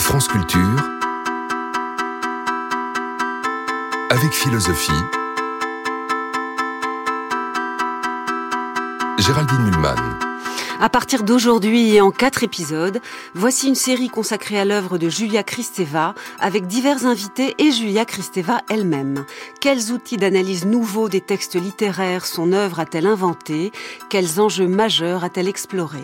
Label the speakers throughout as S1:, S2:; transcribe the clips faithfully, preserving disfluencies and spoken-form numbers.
S1: France Culture, avec philosophie, Géraldine Mühlmann.
S2: À partir d'aujourd'hui et en quatre épisodes, voici une série consacrée à l'œuvre de Julia Kristeva, avec divers invités et Julia Kristeva elle-même. Quels outils d'analyse nouveaux des textes littéraires son œuvre a-t-elle inventé? Quels enjeux majeurs a-t-elle explorés?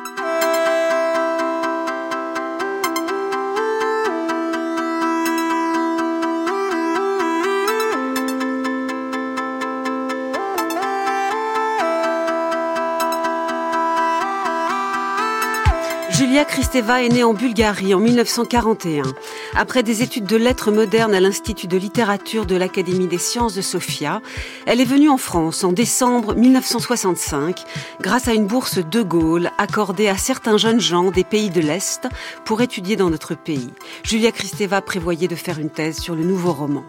S2: Julia Kristeva est née en Bulgarie en dix-neuf cent quarante et un. Après des études de lettres modernes à l'Institut de littérature de l'Académie des sciences de Sofia, elle est venue en France en décembre dix-neuf cent soixante-cinq grâce à une bourse De Gaulle accordée à certains jeunes gens des pays de l'Est pour étudier dans notre pays. Julia Kristeva prévoyait de faire une thèse sur le nouveau roman.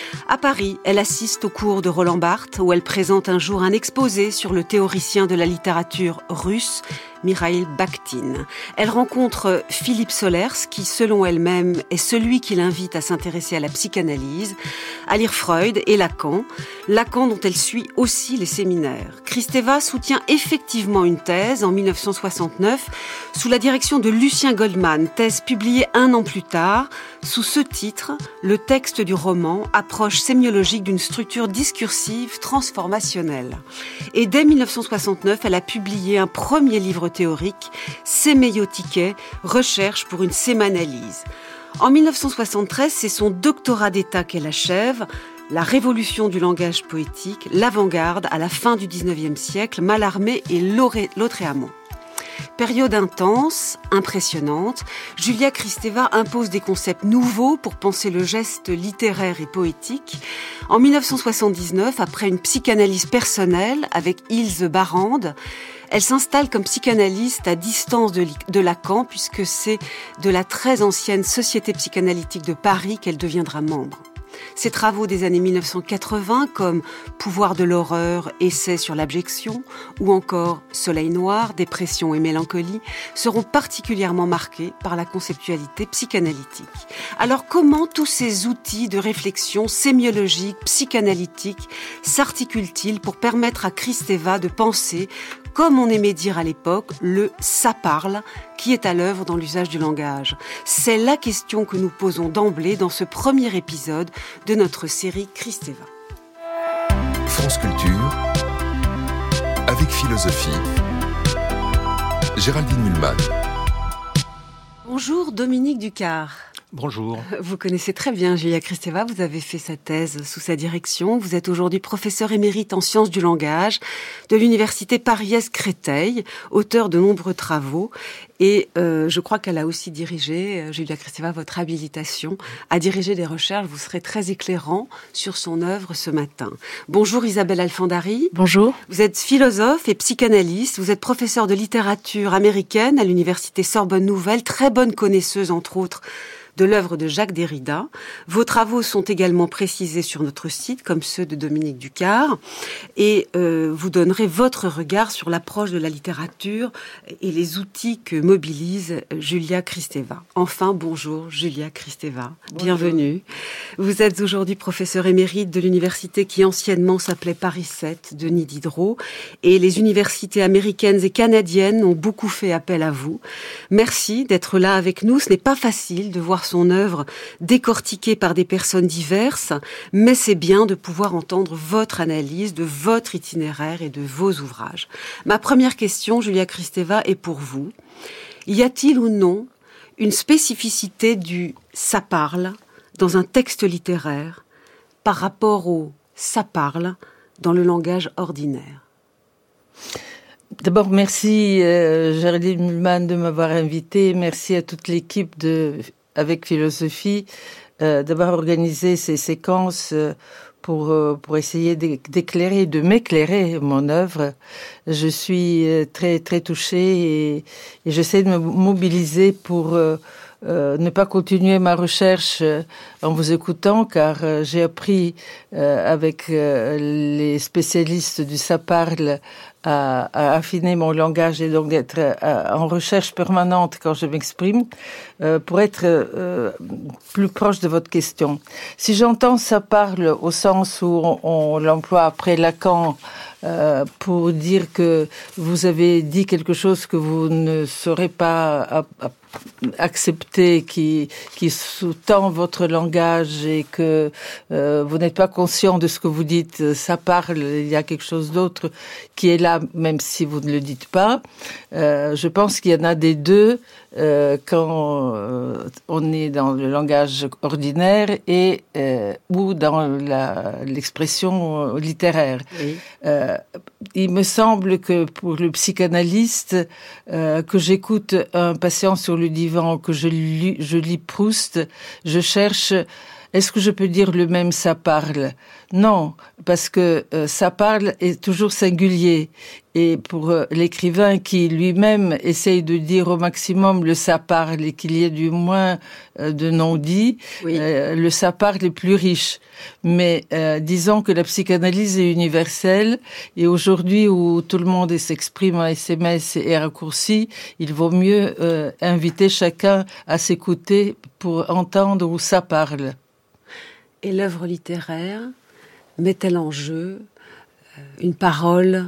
S2: À Paris, elle assiste au cours de Roland Barthes où elle présente un jour un exposé sur le théoricien de la littérature russe, Mikhaïl Bakhtin. Elle rencontre Philippe Solers, qui, selon elle-même, est celui qui l'invite à s'intéresser à la psychanalyse, à lire Freud et Lacan, Lacan dont elle suit aussi les séminaires. Kristeva soutient effectivement une thèse en dix-neuf cent soixante-neuf sous la direction de Lucien Goldman, thèse publiée un an plus tard, sous ce titre, le texte du roman, approche sémiologique d'une structure discursive transformationnelle. Et dès dix-neuf cent soixante-neuf, elle a publié un premier livre théorique, Séméiotiké, recherche pour une sémanalyse. En dix-neuf cent soixante-treize, c'est son doctorat d'État qu'elle achève, La révolution du langage poétique, l'avant-garde à la fin du dix-neuvième siècle, Mallarmé et Lautréamont. Période intense, impressionnante, Julia Kristeva impose des concepts nouveaux pour penser le geste littéraire et poétique. En dix-neuf cent soixante-dix-neuf, après une psychanalyse personnelle avec Ilse Barrande, elle s'installe comme psychanalyste à distance de, de Lacan, puisque c'est de la très ancienne Société psychanalytique de Paris qu'elle deviendra membre. Ses travaux des années dix-neuf cent quatre-vingts, comme Pouvoir de l'horreur, Essai sur l'abjection, ou encore Soleil noir, Dépression et mélancolie, seront particulièrement marqués par la conceptualité psychanalytique. Alors comment tous ces outils de réflexion sémiologique, psychanalytique s'articulent-ils pour permettre à Kristeva de penser, comme on aimait dire à l'époque, le « ça parle » qui est à l'œuvre dans l'usage du langage? C'est la question que nous posons d'emblée dans ce premier épisode de notre série Kristeva.
S1: France Culture, avec philosophie, Géraldine Mühlmann.
S2: Bonjour Dominique Ducard.
S3: Bonjour.
S2: Vous connaissez très bien Julia Kristeva, vous avez fait sa thèse sous sa direction. Vous êtes aujourd'hui professeur émérite en sciences du langage de l'université Paris-Créteil, auteur de nombreux travaux. Et euh, je crois qu'elle a aussi dirigé, euh, Julia Kristeva, votre habilitation à diriger des recherches. Vous serez très éclairant sur son œuvre ce matin. Bonjour Isabelle Alfandari.
S4: Bonjour.
S2: Vous êtes philosophe et psychanalyste. Vous êtes professeur de littérature américaine à l'université Sorbonne Nouvelle, très bonne connaisseuse, entre autres, de l'œuvre de Jacques Derrida. Vos travaux sont également précisés sur notre site, comme ceux de Dominique Ducard, et euh, vous donnerez votre regard sur l'approche de la littérature et les outils que mobilise Julia Kristeva. Enfin, bonjour Julia Kristeva, bonjour. Bienvenue. Vous êtes aujourd'hui professeur émérite de l'université qui anciennement s'appelait Paris sept, Denis Diderot, et les universités américaines et canadiennes ont beaucoup fait appel à vous. Merci d'être là avec nous. Ce n'est pas facile de voir son œuvre décortiquée par des personnes diverses, mais c'est bien de pouvoir entendre votre analyse de votre itinéraire et de vos ouvrages. Ma première question, Julia Kristeva, est pour vous. Y a-t-il ou non une spécificité du « ça parle » dans un texte littéraire par rapport au « ça parle » dans le langage ordinaire?
S4: D'abord, merci euh, Géraldine Mühlmann de m'avoir invitée. Merci à toute l'équipe de avec philosophie euh, d'avoir organisé ces séquences euh, pour euh, pour essayer d'éclairer, de m'éclairer mon œuvre. Je suis euh, très très touchée et, et j'essaie de me mobiliser pour euh, euh, ne pas continuer ma recherche euh, en vous écoutant, car euh, j'ai appris euh, avec euh, les spécialistes du ça parle à, à affiner mon langage et donc d'être à, en recherche permanente quand je m'exprime, euh, pour être euh, plus proche de votre question. Si j'entends ça parle au sens où on, on l'emploie après Lacan, Euh, pour dire que vous avez dit quelque chose que vous ne saurez pas a, a, accepter, qui, qui sous-tend votre langage et que euh, vous n'êtes pas conscient de ce que vous dites, ça parle, il y a quelque chose d'autre qui est là, même si vous ne le dites pas. Euh, je pense qu'il y en a des deux euh, quand euh, on est dans le langage ordinaire et euh, ou dans la, l'expression littéraire. Oui. Euh, il me semble que pour le psychanalyste, euh, que j'écoute un patient sur le divan, que je lis, je lis Proust, je cherche, est-ce que je peux dire le même ça parle? Non, parce que euh, ça parle est toujours singulier. Et pour euh, l'écrivain qui lui-même essaye de dire au maximum le ça parle et qu'il y ait du moins euh, de non-dits, oui. euh, le ça parle est plus riche. Mais euh, disons que la psychanalyse est universelle et aujourd'hui où tout le monde s'exprime en S M S et raccourci, il vaut mieux euh, inviter chacun à s'écouter pour entendre où ça parle.
S2: Et l'œuvre littéraire met-elle en jeu une parole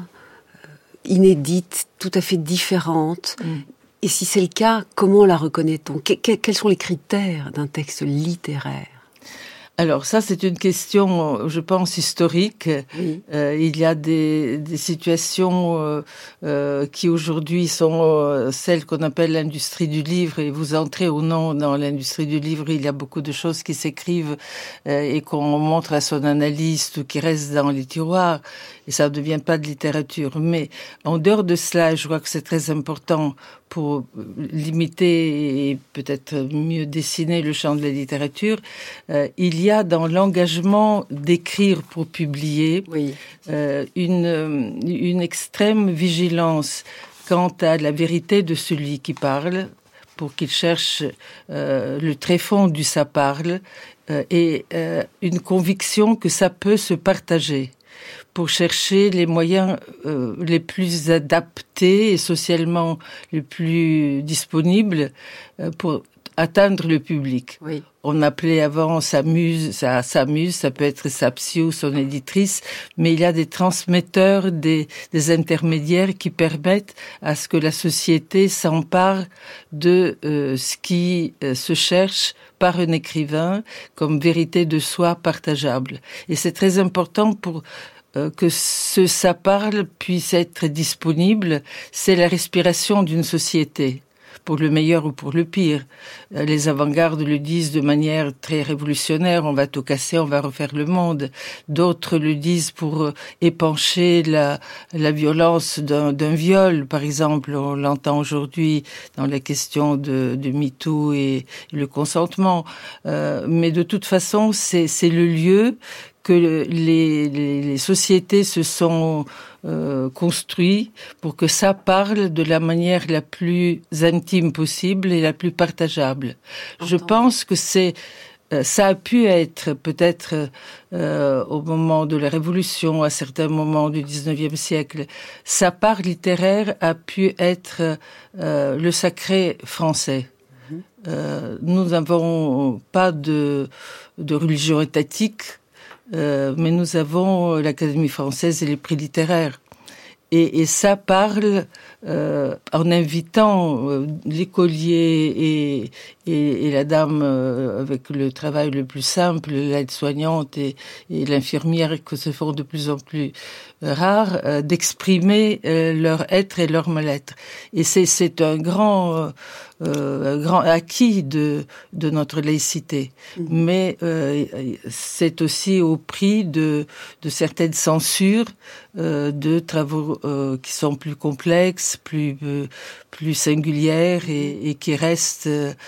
S2: inédite, tout à fait différente? Mm. Et si c'est le cas, comment la reconnaît-on? que, que, Quels sont les critères d'un texte littéraire?
S4: Alors ça, c'est une question, je pense, historique. Oui. Euh, il y a des, des situations euh, euh, qui aujourd'hui sont euh, celles qu'on appelle l'industrie du livre. Et vous entrez ou non dans l'industrie du livre, il y a beaucoup de choses qui s'écrivent euh, et qu'on montre à son analyste ou qui restent dans les tiroirs. Et ça ne devient pas de littérature. Mais en dehors de cela, je crois que c'est très important pour limiter et peut-être mieux dessiner le champ de la littérature, euh, il y a dans l'engagement d'écrire pour publier oui. euh, une, une extrême vigilance quant à la vérité de celui qui parle, pour qu'il cherche euh, le tréfonds du ça parle, euh, et euh, une conviction que ça peut se partager, pour chercher les moyens euh, les plus adaptés et socialement les plus disponibles euh, pour atteindre le public. Oui. On appelait avant sa muse, sa, sa muse, ça peut être sa psy ou son éditrice, mais il y a des transmetteurs, des, des intermédiaires qui permettent à ce que la société s'empare de euh, ce qui euh, se cherche par un écrivain comme vérité de soi partageable. Et c'est très important pour euh, que ce ça parle puisse être disponible. C'est la respiration d'une société, pour le meilleur ou pour le pire. Les avant-gardes le disent de manière très révolutionnaire, on va tout casser, on va refaire le monde. D'autres le disent pour épancher la, la violence d'un, d'un viol, par exemple. On l'entend aujourd'hui dans la question de, de MeToo et le consentement. Euh, mais de toute façon, c'est, c'est le lieu que les, les, les sociétés se sont euh, construites pour que ça parle de la manière la plus intime possible et la plus partageable. Entends. Je pense que c'est euh, ça a pu être peut-être euh, au moment de la Révolution, à certains moments du dix-neuvième siècle, sa part littéraire a pu être euh, le sacré français. Mmh. Euh, nous n'avons pas de, de religion étatique. Euh, mais nous avons l'Académie française et les prix littéraires. Et, et ça parle euh, en invitant euh, l'écolier et, et, et la dame euh, avec le travail le plus simple, l'aide-soignante et, et l'infirmière que se font de plus en plus euh, rares, euh, d'exprimer euh, leur être et leur mal-être. Et c'est, c'est un grand... Euh, Euh, grand acquis de de notre laïcité, mmh. mais euh, c'est aussi au prix de de certaines censures euh, de travaux euh, qui sont plus complexes, plus euh, plus singulières et, et qui restent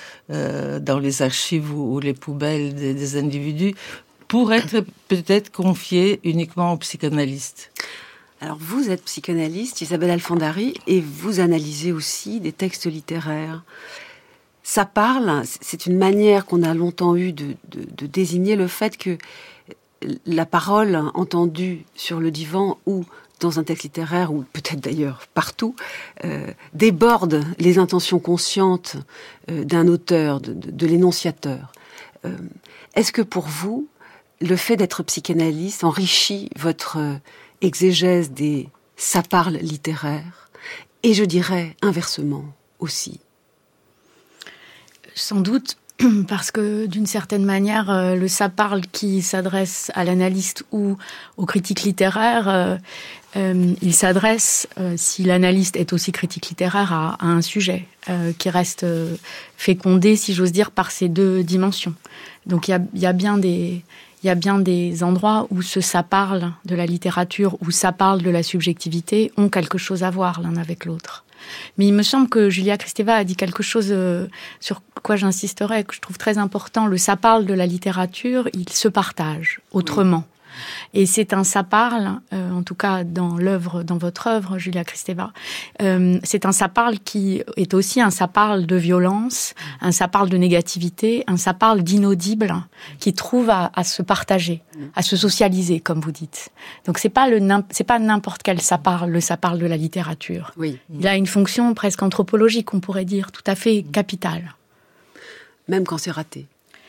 S4: euh, dans les archives ou, ou les poubelles des, des individus pour être peut-être confiés uniquement aux psychanalystes.
S2: Alors, vous êtes psychanalyste, Isabelle Alfandari, et vous analysez aussi des textes littéraires. Ça parle, c'est une manière qu'on a longtemps eue de, de, de désigner le fait que la parole entendue sur le divan ou dans un texte littéraire, ou peut-être d'ailleurs partout, euh, déborde les intentions conscientes euh, d'un auteur, de, de, de l'énonciateur. Euh, est-ce que pour vous, le fait d'être psychanalyste enrichit votre euh, exégèse des ça parle littéraires, et je dirais inversement aussi?
S3: Sans doute, parce que d'une certaine manière, euh, le ça parle qui s'adresse à l'analyste ou aux critiques littéraires, euh, euh, il s'adresse, euh, si l'analyste est aussi critique littéraire, à, à un sujet euh, qui reste euh, fécondé, si j'ose dire, par ces deux dimensions. Donc il y a, y a bien des... Il y a bien des endroits où ce ça parle de la littérature, où ça parle de la subjectivité, ont quelque chose à voir l'un avec l'autre. Mais il me semble que Julia Kristeva a dit quelque chose euh, sur quoi j'insisterai, que je trouve très important. Le ça parle de la littérature, il se partage autrement. Oui. Et c'est un ça parle, euh, en tout cas dans l'œuvre, dans votre œuvre, Julia Kristeva, euh, c'est un ça parle qui est aussi un ça parle de violence, un ça parle de négativité, un ça parle d'inaudible, qui trouve à, à se partager, à se socialiser, comme vous dites. Donc c'est pas le c'est pas n'importe quel ça parle, le ça parle de la littérature.
S2: Oui.
S3: Il a une fonction presque anthropologique, on pourrait dire, tout à fait capitale.
S2: Même quand c'est raté.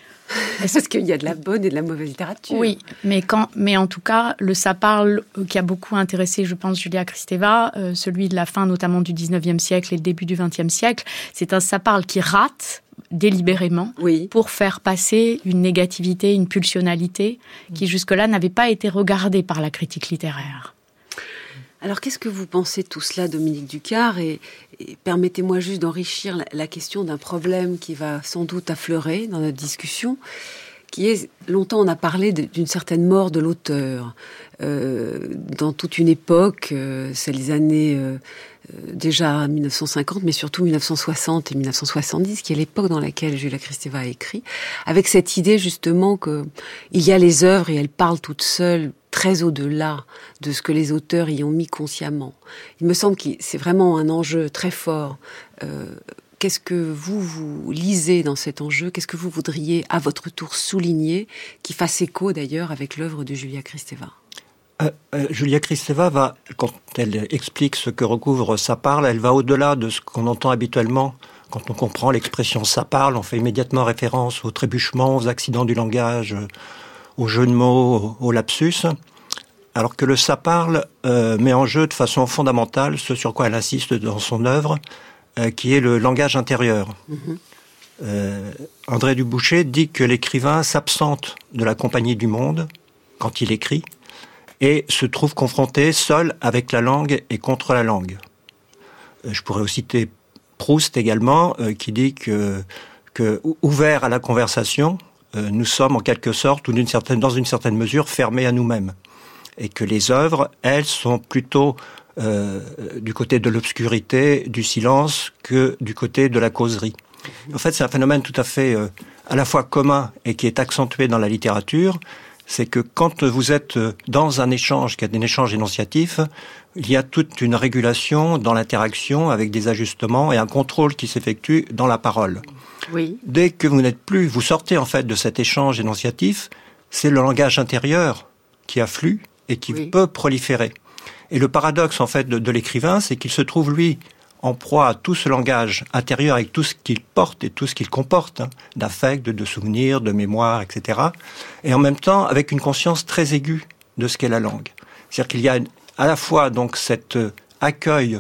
S2: Parce qu'il y a de la bonne et de la mauvaise littérature.
S3: Oui, mais, quand, mais en tout cas, le ça parle qui a beaucoup intéressé, je pense, Julia Kristeva, euh, celui de la fin notamment du dix-neuvième siècle et le début du vingtième siècle, c'est un ça parle qui rate délibérément
S2: oui.
S3: pour faire passer une négativité, une pulsionalité qui jusque-là n'avait pas été regardée par la critique littéraire.
S2: Alors, qu'est-ce que vous pensez de tout cela, Dominique Ducard, et, et permettez-moi juste d'enrichir la, la question d'un problème qui va sans doute affleurer dans notre discussion, qui est, longtemps on a parlé de, d'une certaine mort de l'auteur. Euh, dans toute une époque, euh, c'est les années euh, déjà mille neuf cent cinquante, mais surtout mille neuf cent soixante et mille neuf cent soixante-dix, qui est l'époque dans laquelle Julia Kristeva a écrit, avec cette idée justement que il y a les œuvres et elles parlent toutes seules, très au-delà de ce que les auteurs y ont mis consciemment. Il me semble que c'est vraiment un enjeu très fort. Euh, qu'est-ce que vous, vous lisez dans cet enjeu? Qu'est-ce que vous voudriez, à votre tour, souligner, qui fasse écho d'ailleurs avec l'œuvre de Julia Kristeva?
S5: Euh, euh, Julia Kristeva va, quand elle explique ce que recouvre ça parle, elle va au-delà de ce qu'on entend habituellement. Quand on comprend l'expression ça parle, on fait immédiatement référence aux trébuchements, aux accidents du langage, aux jeux de mots, aux lapsus, alors que le ça parle euh, met en jeu de façon fondamentale ce sur quoi elle insiste dans son œuvre, euh, qui est le langage intérieur. Mmh. Euh, André Dubouché dit que l'écrivain s'absente de la compagnie du monde quand il écrit et se trouve confronté seul avec la langue et contre la langue. Euh, je pourrais aussi citer Proust également, euh, qui dit que, que ouvert à la conversation, Euh, nous sommes en quelque sorte, ou d'une certaine, dans une certaine mesure, fermés à nous-mêmes. Et que les œuvres, elles, sont plutôt euh, du côté de l'obscurité, du silence, que du côté de la causerie. En fait, c'est un phénomène tout à fait euh, à la fois commun et qui est accentué dans la littérature. C'est que quand vous êtes dans un échange, qui est un échange énonciatif, il y a toute une régulation dans l'interaction avec des ajustements et un contrôle qui s'effectue dans la parole.
S2: Oui.
S5: Dès que vous n'êtes plus, vous sortez en fait de cet échange énonciatif, c'est le langage intérieur qui afflue et qui oui. peut proliférer. Et le paradoxe en fait de, de l'écrivain, c'est qu'il se trouve lui en proie à tout ce langage intérieur avec tout ce qu'il porte et tout ce qu'il comporte, hein, d'affect, de, de souvenirs, de mémoire, et cetera. Et en même temps avec une conscience très aiguë de ce qu'est la langue. C'est-à-dire qu'il y a à la fois donc cet accueil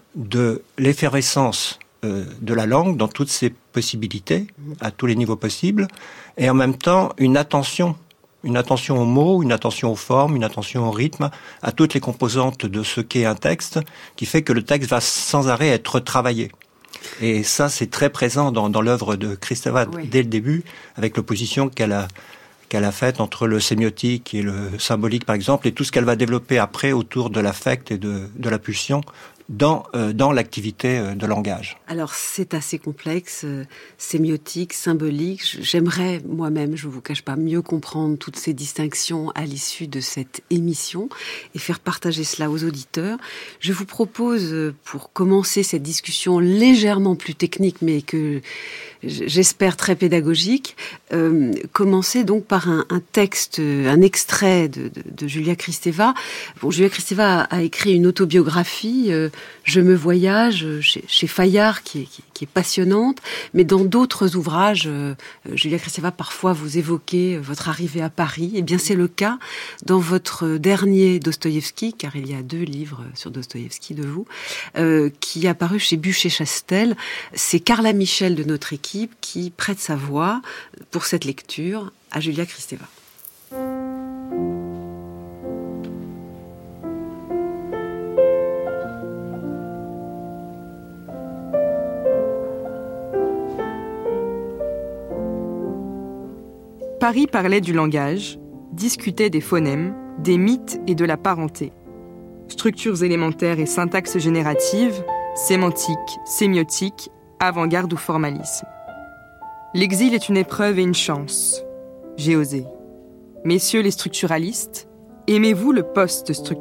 S5: de l'effervescence euh, de la langue dans toutes ses possibilités, à tous les niveaux possibles, et en même temps une attention, une attention aux mots, une attention aux formes, une attention au rythme, à toutes les composantes de ce qu'est un texte, qui fait que le texte va sans arrêt être travaillé. Et ça, c'est très présent dans, dans l'œuvre de Kristeva oui. dès le début, avec l'opposition qu'elle a, qu'elle a faite entre le sémiotique et le symbolique, par exemple, et tout ce qu'elle va développer après autour de l'affect et de, de la pulsion, dans, euh, dans l'activité euh, de langage.
S2: Alors, c'est assez complexe, euh, sémiotique, symbolique. J'aimerais moi-même, je ne vous cache pas, mieux comprendre toutes ces distinctions à l'issue de cette émission et faire partager cela aux auditeurs. Je vous propose, euh, pour commencer cette discussion légèrement plus technique, mais que j'espère très pédagogique, euh, commencer donc par un, un texte, un extrait de, de, de Julia Kristeva. Bon, Julia Kristeva a, a écrit une autobiographie, euh, Je me voyage, chez, chez Fayard, qui est, qui, qui est passionnante, mais dans d'autres ouvrages, euh, Julia Kristeva, parfois vous évoquez votre arrivée à Paris. Eh bien, c'est le cas dans votre dernier Dostoïevski, car il y a deux livres sur Dostoïevski de vous, euh, qui est apparu chez Buchet-Chastel. C'est Carla Michel de notre équipe qui prête sa voix pour cette lecture à Julia Kristeva.
S6: Paris parlait du langage, discutait des phonèmes, des mythes et de la parenté. Structures élémentaires et syntaxe générative, sémantique, sémiotique, avant-garde ou formalisme. L'exil est une épreuve et une chance. J'ai osé. Messieurs les structuralistes, aimez-vous le post-structuralisme ?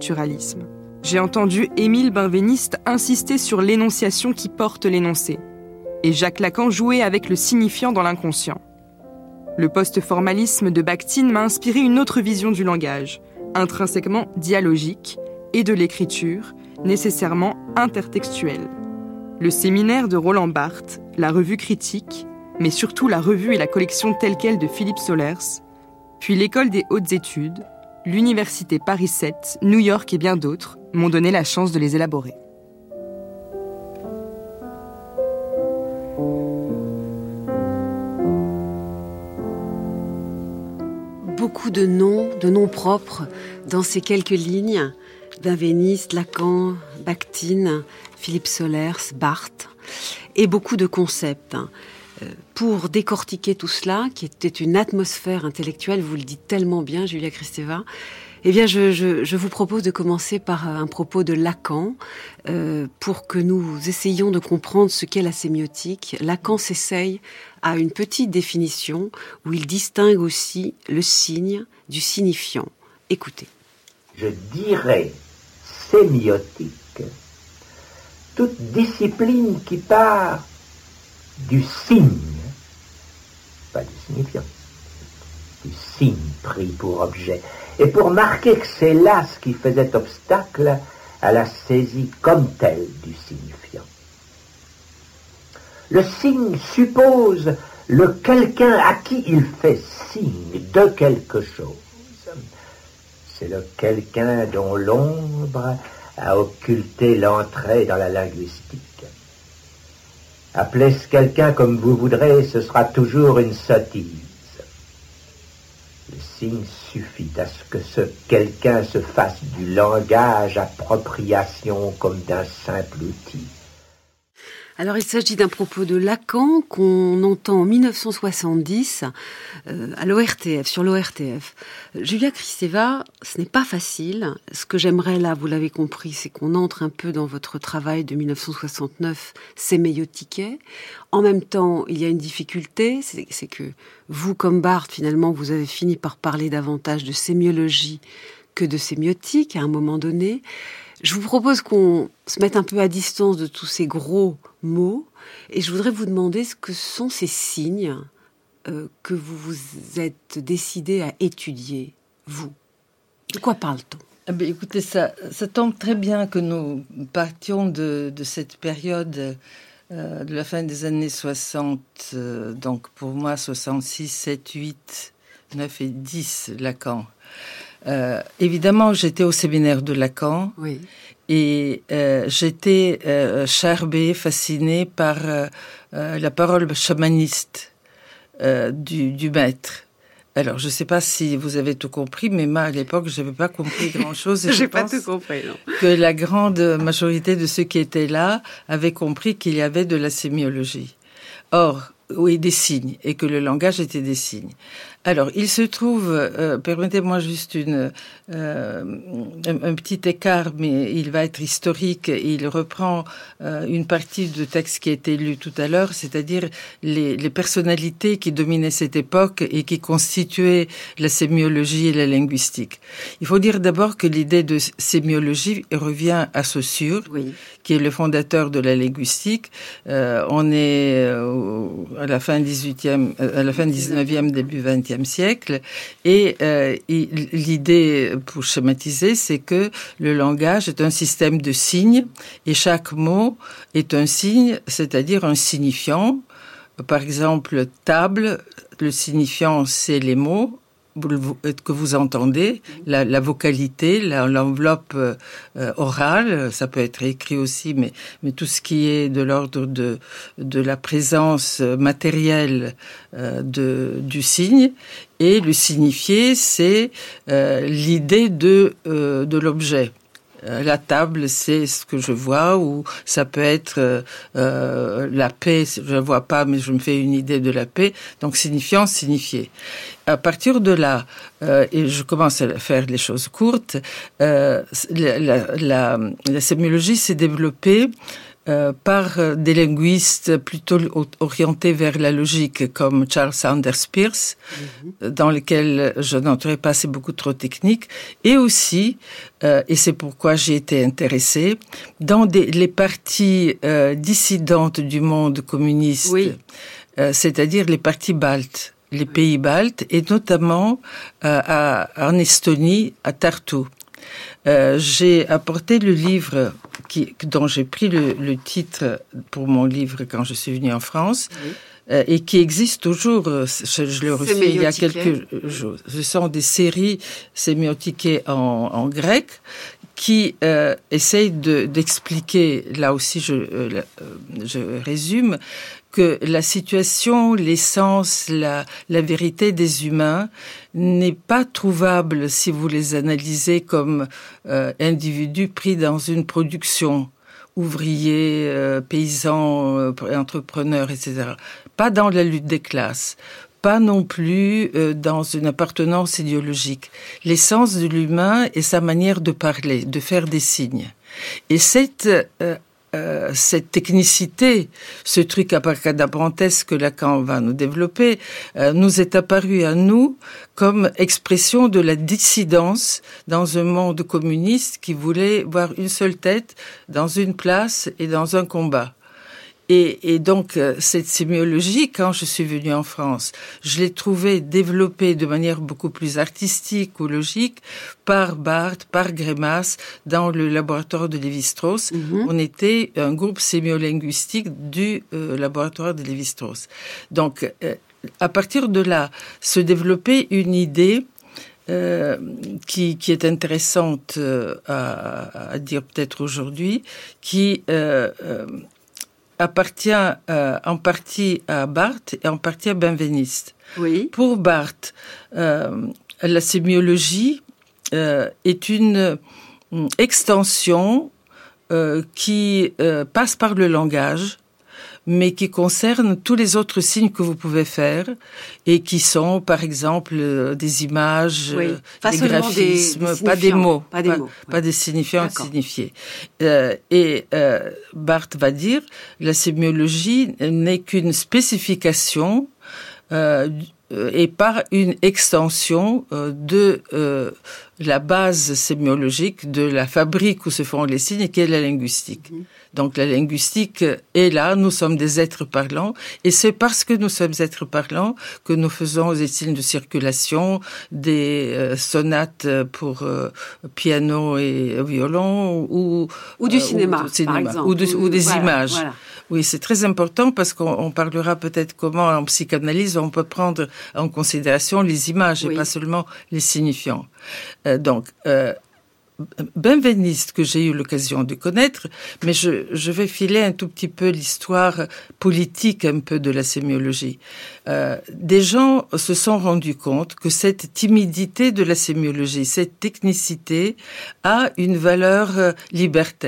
S6: J'ai entendu Émile Benveniste insister sur l'énonciation qui porte l'énoncé, et Jacques Lacan jouer avec le signifiant dans l'inconscient. Le post-formalisme de Bakhtin m'a inspiré une autre vision du langage, intrinsèquement dialogique, et de l'écriture, nécessairement intertextuelle. Le séminaire de Roland Barthes, la revue critique, mais surtout la revue et la collection telle quelle de Philippe Solers, puis l'école des hautes études, l'université Paris sept, New York et bien d'autres m'ont donné la chance de les élaborer.
S2: Beaucoup de noms, de noms propres dans ces quelques lignes. Benveniste, Lacan, Bakhtin, Philippe Solers, Barthes, et beaucoup de concepts. Pour décortiquer tout cela, qui était une atmosphère intellectuelle, vous le dites tellement bien, Julia Kristeva, eh bien, je, je, je vous propose de commencer par un propos de Lacan, euh, pour que nous essayions de comprendre ce qu'est la sémiotique. Lacan s'essaye à une petite définition où il distingue aussi le signe du signifiant. Écoutez.
S7: Je dirais sémiotique toute discipline qui part du signe, pas du signifiant, du signe pris pour objet, et pour marquer que c'est là ce qui faisait obstacle à la saisie comme telle du signifiant. Le signe suppose le quelqu'un à qui il fait signe de quelque chose. C'est le quelqu'un dont l'ombre a occulté l'entrée dans la linguistique. Appelez ce quelqu'un comme vous voudrez, ce sera toujours une sottise. Le signe suffit à ce que ce quelqu'un se fasse du langage appropriation comme d'un simple outil.
S2: Alors, il s'agit d'un propos de Lacan qu'on entend en dix-neuf cent soixante-dix euh, à l'O R T F, sur l'O R T F. Julia Kristeva, ce n'est pas facile. Ce que j'aimerais là, vous l'avez compris, c'est qu'on entre un peu dans votre travail de dix-neuf cent soixante-neuf, sémiotiquet. En même temps, il y a une difficulté, c'est, c'est que vous, comme Barthes, finalement, vous avez fini par parler davantage de sémiologie que de sémiotique à un moment donné. Je vous propose qu'on se mette un peu à distance de tous ces gros mots et je voudrais vous demander ce que sont ces signes euh, que vous vous êtes décidé à étudier, vous. De quoi parle-t-on ?
S4: Eh bien, écoutez, ça, ça tombe très bien que nous partions de, de cette période euh, de la fin des années soixante, euh, donc pour moi soixante-six, sept, huit, neuf et dix, Lacan. Euh, évidemment, j'étais au séminaire de Lacan,
S2: oui.
S4: et euh, j'étais euh, charbée, fascinée par euh, euh, la parole chamaniste euh, du, du maître. Alors, je ne sais pas si vous avez tout compris, mais moi, à l'époque, je n'avais pas compris grand-chose. Et je
S2: J'ai pas
S4: pense
S2: tout compris, non.
S4: que la grande majorité de ceux qui étaient là avaient compris qu'il y avait de la sémiologie. Or, oui, des signes, et que le langage était des signes. Alors, il se trouve, euh, permettez-moi juste une, euh, un, un petit écart, mais il va être historique. Il reprend euh, une partie du texte qui a été lu tout à l'heure, c'est-à-dire les, les personnalités qui dominaient cette époque et qui constituaient la sémiologie et la linguistique. Il faut dire d'abord que l'idée de sémiologie revient à Saussure, oui. qui est le fondateur de la linguistique. Euh, on est euh, à la fin dix-huitième, à la fin dix-neuvième, début vingtième siècle, et euh, il, l'idée, pour schématiser, c'est que le langage est un système de signes, et chaque mot est un signe, c'est-à-dire un signifiant. Par exemple, table, le signifiant, c'est les mots que vous entendez, la, la vocalité, la, l'enveloppe euh, orale, ça peut être écrit aussi, mais, mais tout ce qui est de l'ordre de, de la présence matérielle euh, de, du signe. Et le signifié, c'est euh, l'idée de, euh, de l'objet. La table, c'est ce que je vois, ou ça peut être euh, la paix, je ne vois pas, mais je me fais une idée de la paix. Donc, signifiant, signifié. À partir de là, euh, et je commence à faire les choses courtes, euh, la, la, la, la sémiologie s'est développée Euh, par des linguistes plutôt orientés vers la logique, comme Charles Sanders Peirce, mm-hmm. dans lequel je n'entrerai pas, c'est beaucoup trop technique, et aussi, euh, et c'est pourquoi j'ai été intéressée, dans des, les parties euh, dissidentes du monde communiste, oui. euh, c'est-à-dire les parties baltes, les pays baltes, et notamment euh, à, en Estonie, à Tartu. Euh, j'ai apporté le livre qui, dont j'ai pris le, le titre pour mon livre quand je suis venue en France, oui. euh, et qui existe toujours. Je, je l'ai reçu il y a quelques jours. Ce sont des séries sémiotiquées en, en grec qui euh, essayent de, d'expliquer, là aussi je, euh, je résume, que la situation, l'essence, la, la vérité des humains n'est pas trouvable si vous les analysez comme euh, individus pris dans une production, ouvriers, euh, paysans, euh, entrepreneurs, et cetera. Pas dans la lutte des classes, pas non plus euh, dans une appartenance idéologique. L'essence de l'humain est sa manière de parler, de faire des signes. Et cette euh, Euh, cette technicité, ce truc abracadabrantesque que Lacan va nous développer, euh, nous est apparu à nous comme expression de la dissidence dans un monde communiste qui voulait voir une seule tête dans une place et dans un combat. Et, et donc, cette sémiologie, quand je suis venue en France, je l'ai trouvée développée de manière beaucoup plus artistique ou logique par Barthes, par Grémas, dans le laboratoire de Lévi-Strauss. Mm-hmm. On était un groupe sémiolinguistique du euh, laboratoire de Lévi-Strauss. Donc, euh, à partir de là, se développait une idée Euh, qui, qui est intéressante euh, à, à dire peut-être aujourd'hui, qui euh, euh, appartient euh, en partie à Barthes et en partie à Benveniste. Oui. Pour Barthes, euh, la sémiologie euh, est une extension euh, qui euh, passe par le langage, mais qui concerne tous les autres signes que vous pouvez faire et qui sont, par exemple, euh, des images, oui. euh, des graphismes, des, des pas des mots, pas des, pas, mots, pas ouais. des signifiants D'accord. signifiés. Euh, et euh, Barthes va dire, la sémiologie n'est qu'une spécification euh, et par une extension euh, de euh, la base sémiologique, de la fabrique où se font les signes, qui est la linguistique. Mmh. Donc la linguistique est là, nous sommes des êtres parlants, et c'est parce que nous sommes êtres parlants que nous faisons des signes de circulation, des euh, sonates pour euh, piano et violon, ou...
S2: Ou du euh, cinéma, ou, cinéma, par exemple.
S4: Ou, de, ou des
S2: voilà,
S4: images.
S2: Voilà.
S4: Oui, c'est très important parce qu'on on parlera peut-être comment, en psychanalyse, on peut prendre en considération les images oui. et pas seulement les signifiants. Euh, donc, euh, Benveniste, que j'ai eu l'occasion de connaître, mais je, je vais filer un tout petit peu l'histoire politique un peu de la sémiologie. Euh, des gens se sont rendus compte que cette timidité de la sémiologie, cette technicité, a une valeur libertaire.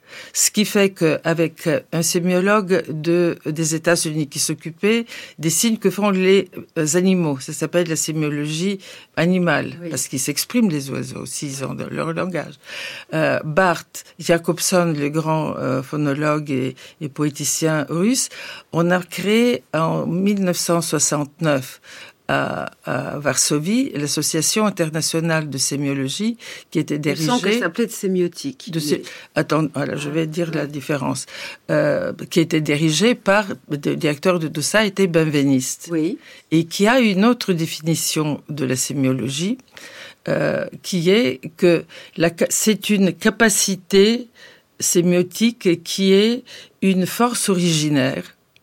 S4: Ce qui fait qu'avec un sémiologue de, des États-Unis qui s'occupait des signes que font les animaux, ça s'appelle la sémiologie animale, oui. Parce qu'ils s'expriment, les oiseaux, s'ils ont leur langage. Euh, Bart Jacobson, le grand euh, phonologue et, et poéticien russe, on a créé en dix-neuf cent soixante-neuf À, à Varsovie, l'association internationale de sémiologie, qui était dirigée...
S2: Je sens qu'elle s'appelait de sémiotique.
S4: De sé... Attends, voilà, je vais dire la différence. Euh, qui était dirigée par... Le directeur de tout ça était Benveniste.
S2: Oui.
S4: Et qui a une autre définition de la sémiologie, euh, qui est que la, c'est une capacité sémiotique qui est une force originaire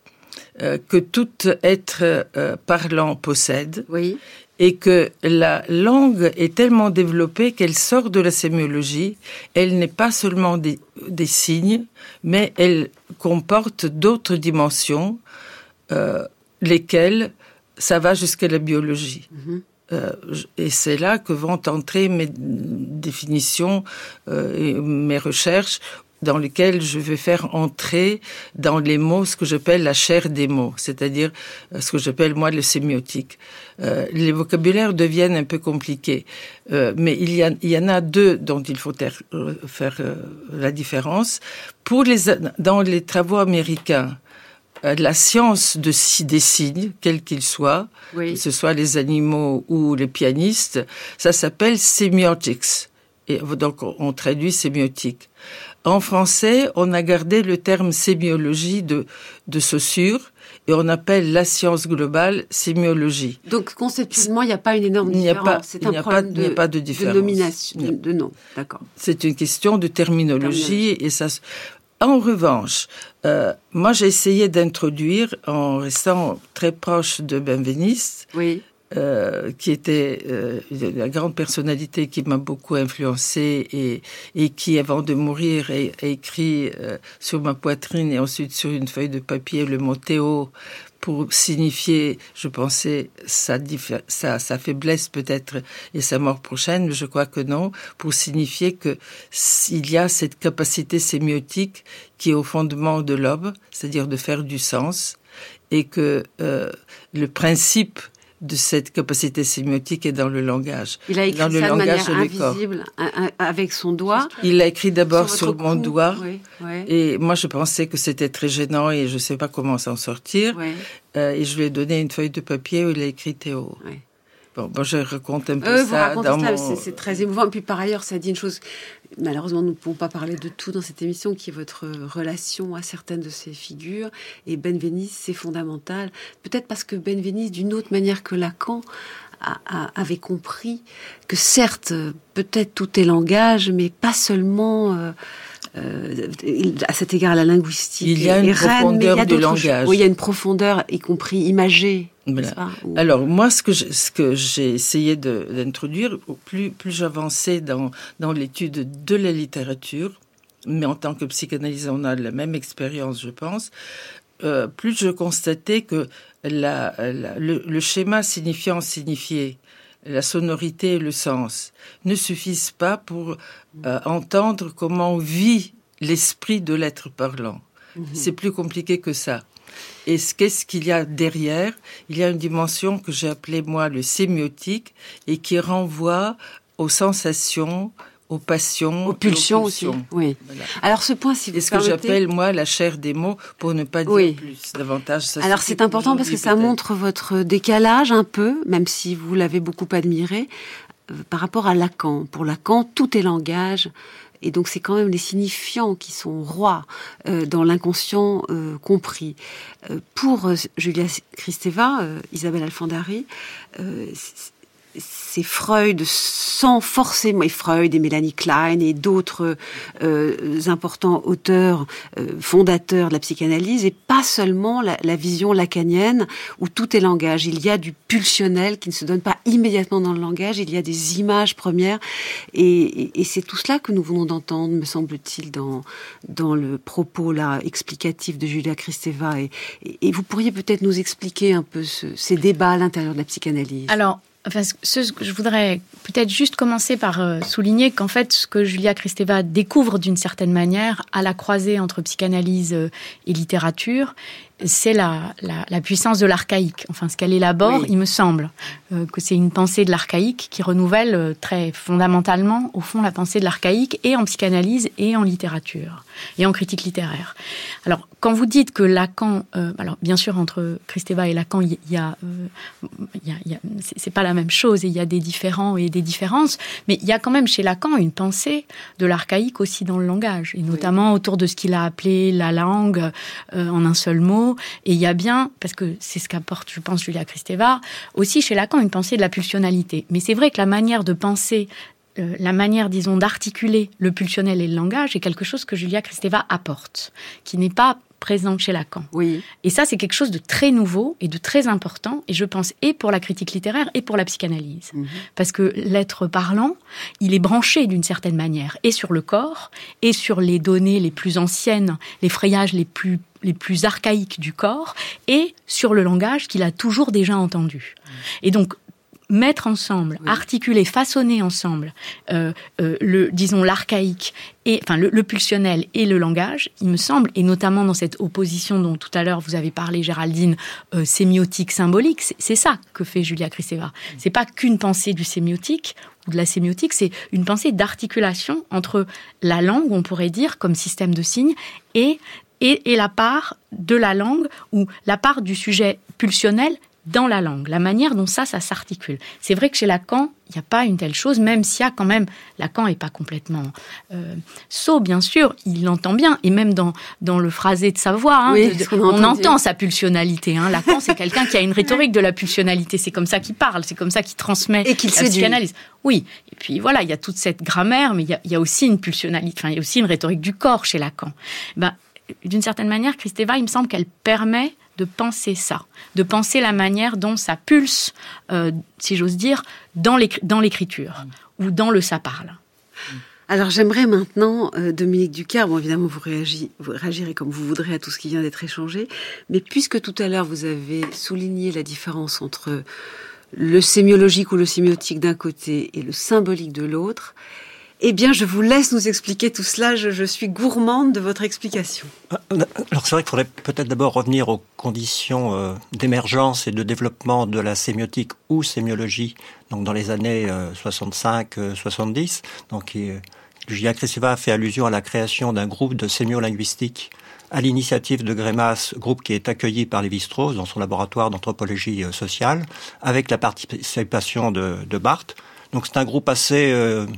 S4: Euh, que tout être euh, parlant possède,
S2: oui.
S4: Et que la langue est tellement développée qu'elle sort de la sémiologie. Elle n'est pas seulement des, des signes, mais elle comporte d'autres dimensions, euh, lesquelles ça va jusqu'à la biologie. Mm-hmm. Euh, et c'est là que vont entrer mes définitions euh, et mes recherches, dans lequel je vais faire entrer dans les mots ce que j'appelle la chair des mots, c'est-à-dire ce que j'appelle moi le sémiotique. Euh, les vocabulaires deviennent un peu compliqués, euh, mais il y, a, il y en a deux dont il faut ter, euh, faire euh, la différence. Pour les, dans les travaux américains, euh, la science de, des signes, quels qu'ils soient, oui. Que ce soit les animaux ou les pianistes, ça s'appelle semiotics. Et donc on traduit sémiotique. En français, on a gardé le terme sémiologie de, de Saussure et on appelle la science globale sémiologie.
S2: Donc, conceptuellement, il n'y a pas une énorme
S4: il
S2: différence.
S4: N'y a pas,
S2: c'est
S4: il
S2: un
S4: n'y a
S2: problème
S4: pas,
S2: de,
S4: il n'y a pas de différence.
S2: De nomination, de, de nom, d'accord.
S4: C'est une question de terminologie, terminologie. Et ça... En revanche, euh, moi j'ai essayé d'introduire, en restant très proche de Benveniste,
S2: oui.
S4: Euh, qui était euh, la grande personnalité qui m'a beaucoup influencée et, et qui, avant de mourir, a, a écrit euh, sur ma poitrine et ensuite sur une feuille de papier le mot Théo pour signifier, je pensais, sa, sa, sa faiblesse peut-être et sa mort prochaine, mais je crois que non, pour signifier que s'il y a cette capacité sémiotique qui est au fondement de l'homme, c'est-à-dire de faire du sens, et que euh, le principe de cette capacité sémiotique est dans le langage.
S2: Il a écrit
S4: dans
S2: ça
S4: le
S2: de manière
S4: langage
S2: invisible, un, un, avec son doigt.
S4: Il l'a écrit d'abord sur,
S2: sur
S4: mon
S2: cou.
S4: doigt.
S2: Oui, oui.
S4: Et moi, je pensais que c'était très gênant et je ne sais pas comment s'en sortir.
S2: Oui.
S4: Euh, et je lui ai donné une feuille de papier où il a écrit Théo.
S2: Oui.
S4: Bon, bon, je raconte un peu
S2: euh,
S4: ça.
S2: Vous
S4: dans
S2: ça
S4: mon...
S2: c'est, c'est très émouvant. Et puis par ailleurs, ça dit une chose. Malheureusement, nous ne pouvons pas parler de tout dans cette émission, qui est votre relation à certaines de ces figures. Et Benveniste, c'est fondamental. Peut-être parce que Benveniste, d'une autre manière que Lacan, a, a, avait compris que certes, peut-être tout est langage, mais pas seulement... Euh, Euh, à cet égard, la linguistique.
S4: Il y a une profondeur
S2: reine,
S4: du langage.
S2: Oui, il y a une profondeur, y compris imagée.
S4: Voilà. Alors, moi, ce que, je, ce que j'ai essayé de, d'introduire, plus, plus j'avançais dans, dans l'étude de la littérature, mais en tant que psychanalyste, on a la même expérience, je pense, euh, plus je constatais que la, la, le, le schéma signifiant signifié, la sonorité et le sens ne suffisent pas pour euh, entendre comment vit l'esprit de l'être parlant. Mmh. C'est plus compliqué que ça. Et qu'est-ce qu'il y a derrière ? Il y a une dimension que j'ai appelée, moi, le sémiotique, et qui renvoie aux sensations, aux passions,
S2: aux pulsions, aux pulsions. Aussi. Oui. Voilà. Alors ce point, si vous
S4: ce
S2: permettez...
S4: que j'appelle moi la chair des mots, pour ne pas dire oui. plus davantage. Ça
S2: Alors c'est important parce que ça peut-être. montre votre décalage un peu, même si vous l'avez beaucoup admiré, euh, par rapport à Lacan. Pour Lacan, tout est langage. Et donc, c'est quand même les signifiants qui sont rois euh, dans l'inconscient euh, compris. Euh, pour euh, Julia Kristeva, euh, Isabelle Alfandari, euh, c'est Freud sans forcément, et Freud et Mélanie Klein et d'autres euh, importants auteurs euh, fondateurs de la psychanalyse, et pas seulement la, la vision lacanienne où tout est langage. Il y a du pulsionnel qui ne se donne pas immédiatement dans le langage, il y a des images premières, et, et, et c'est tout cela que nous venons d'entendre, me semble-t-il, dans, dans le propos là explicatif de Julia Kristeva. Et, et, et vous pourriez peut-être nous expliquer un peu ce, ces débats à l'intérieur de la psychanalyse.
S3: Alors, Enfin, ce, je voudrais peut-être juste commencer par euh, souligner qu'en fait, ce que Julia Kristeva découvre d'une certaine manière à la croisée entre psychanalyse euh, et littérature, c'est la, la, la puissance de l'archaïque. Enfin, ce qu'elle élabore, oui. il me semble, euh, que c'est une pensée de l'archaïque qui renouvelle euh, très fondamentalement, au fond, la pensée de l'archaïque et en psychanalyse et en littérature, et en critique littéraire. Alors, quand vous dites que Lacan... Euh, alors, bien sûr, entre Kristeva et Lacan, il y, y a... Euh, y a, y a c'est, c'est pas la même chose, et il y a des différends et des différences, mais il y a quand même chez Lacan une pensée de l'archaïque aussi dans le langage, et notamment oui. autour de ce qu'il a appelé la langue euh, en un seul mot. Et il y a bien, parce que c'est ce qu'apporte, je pense, Julia Kristeva, aussi chez Lacan une pensée de la pulsionalité. Mais c'est vrai que la manière de penser, euh, la manière, disons, d'articuler le pulsionnel et le langage est quelque chose que Julia Kristeva apporte, qui n'est pas présente chez Lacan.
S2: Oui.
S3: Et ça, c'est quelque chose de très nouveau et de très important, et je pense, et pour la critique littéraire et pour la psychanalyse. Mmh. Parce que l'être parlant, il est branché d'une certaine manière, et sur le corps, et sur les données les plus anciennes, les frayages les plus les plus archaïques du corps, et sur le langage qu'il a toujours déjà entendu. Mmh. Et donc, mettre ensemble, oui. articuler, façonner ensemble, euh, euh, le, disons, l'archaïque, et, enfin, le, le pulsionnel et le langage, il me semble, et notamment dans cette opposition dont tout à l'heure vous avez parlé, Géraldine, euh, sémiotique, symbolique, c'est, c'est ça que fait Julia Kristeva. Mmh. C'est pas qu'une pensée du sémiotique, ou de la sémiotique, c'est une pensée d'articulation entre la langue, on pourrait dire, comme système de signes, et Et, et la part de la langue, ou la part du sujet pulsionnel dans la langue, la manière dont ça, ça s'articule. C'est vrai que chez Lacan, il n'y a pas une telle chose, même s'il y a quand même... Lacan n'est pas complètement euh, sot, bien sûr, il l'entend bien, et même dans, dans le phrasé de sa voix, hein,
S2: oui,
S3: de, de, on, on entend sa pulsionalité. Hein. Lacan, c'est quelqu'un qui a une rhétorique de la pulsionalité, c'est comme ça qu'il parle, c'est comme ça qu'il transmet
S2: et qu'il
S3: la psychanalyse. Oui, et puis voilà, il y a toute cette grammaire, mais il y a, il y a aussi une pulsionalité, enfin, il y a aussi une rhétorique du corps chez Lacan. Ben, d'une certaine manière, Kristeva, il me semble qu'elle permet de penser ça, de penser la manière dont ça pulse, euh, si j'ose dire, dans, l'écri- dans l'écriture, mmh. ou dans le ça parle.
S2: Alors j'aimerais maintenant, euh, Dominique Ducard, bon évidemment vous, réagi, vous réagirez comme vous voudrez à tout ce qui vient d'être échangé, mais puisque tout à l'heure vous avez souligné la différence entre le sémiologique ou le sémiotique d'un côté et le symbolique de l'autre, eh bien, je vous laisse nous expliquer tout cela. Je, je suis gourmande de votre explication.
S5: Alors, c'est vrai qu'il faudrait peut-être d'abord revenir aux conditions euh, d'émergence et de développement de la sémiotique ou sémiologie, donc dans les années euh, soixante-cinq soixante-dix. Donc, euh, Julia Kristeva a fait allusion à la création d'un groupe de sémiolinguistique à l'initiative de Greimas, groupe qui est accueilli par Lévi-Strauss dans son laboratoire d'anthropologie euh, sociale, avec la participation de, de Barthes. Donc, c'est un groupe assez... Euh,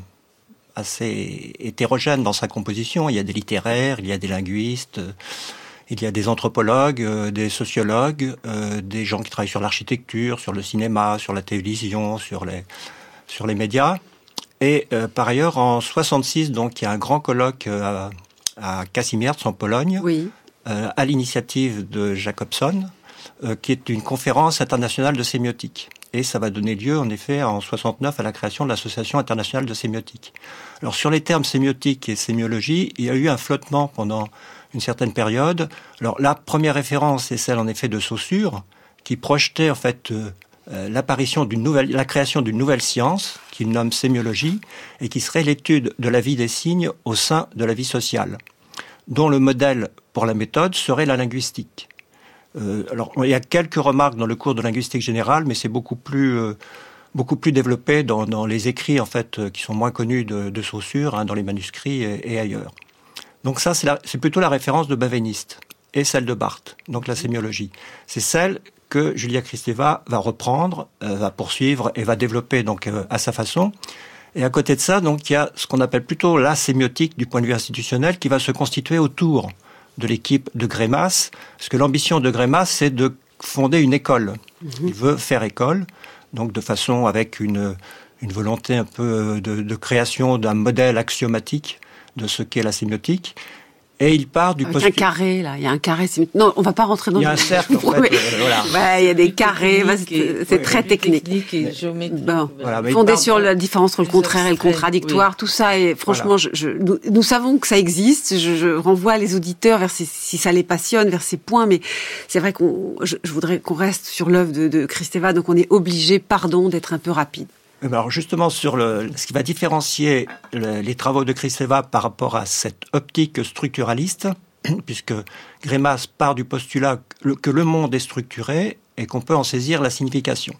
S5: assez hétérogène dans sa composition. Il y a des littéraires, il y a des linguistes, il y a des anthropologues, euh, des sociologues, euh, des gens qui travaillent sur l'architecture, sur le cinéma, sur la télévision, sur les, sur les médias. Et euh, par ailleurs, en soixante-six, donc, il y a un grand colloque euh, à, à Kazimierz, en Pologne,
S2: oui.
S5: euh, à l'initiative de Jacobson, euh, qui est une conférence internationale de sémiotique. Et ça va donner lieu, en effet, en soixante-neuf, à la création de l'Association internationale de sémiotique. Alors, sur les termes sémiotique et sémiologie, il y a eu un flottement pendant une certaine période. Alors, la première référence est celle, en effet, de Saussure, qui projetait, en fait, euh, euh, l'apparition d'une nouvelle, la création d'une nouvelle science, qu'il nomme sémiologie, et qui serait l'étude de la vie des signes au sein de la vie sociale, dont le modèle pour la méthode serait la linguistique. Euh, alors, il y a quelques remarques dans le cours de linguistique générale, mais c'est beaucoup plus, euh, beaucoup plus développé dans, dans les écrits, en fait, euh, qui sont moins connus de, de Saussure, hein, dans les manuscrits et, et ailleurs. Donc ça, c'est, la, c'est plutôt la référence de Benveniste et celle de Barthes, donc la sémiologie. C'est celle que Julia Kristeva va reprendre, euh, va poursuivre et va développer donc euh, à sa façon. Et à côté de ça, donc, il y a ce qu'on appelle plutôt la sémiotique du point de vue institutionnel qui va se constituer autour de l'équipe de Greimas, parce que l'ambition de Greimas, c'est de fonder une école. Mmh. Il veut faire école, donc de façon avec une, une volonté un peu de, de création d'un modèle axiomatique de ce qu'est la sémiotique. Et il part du
S2: Avec
S5: postulat...
S2: un carré, là. Il y a un carré. C'est... Non, on va pas rentrer dans...
S5: Il y a un cercle, en fait. euh, voilà.
S2: Ouais, il y a des carrés. Bah, c'est
S4: et,
S2: c'est
S4: ouais,
S2: très technique.
S4: technique et géométrique.
S2: Bon.
S5: Voilà, mais
S2: Fondé
S5: il part...
S2: sur la différence entre le contraire et le
S4: extraits,
S2: contradictoire,
S4: oui.
S2: tout ça. Et franchement,
S5: Voilà.
S2: je, je, nous, nous savons que ça existe. Je, je renvoie les auditeurs vers ces, si ça les passionne, vers ces points. Mais c'est vrai qu'on, je, je voudrais qu'on reste sur l'œuvre de, de Kristeva. Donc on est obligé, pardon, d'être un peu rapide.
S5: Alors justement, sur le, ce qui va différencier le, les travaux de Kristeva par rapport à cette optique structuraliste, puisque Greimas part du postulat que le, que le monde est structuré et qu'on peut en saisir la signification.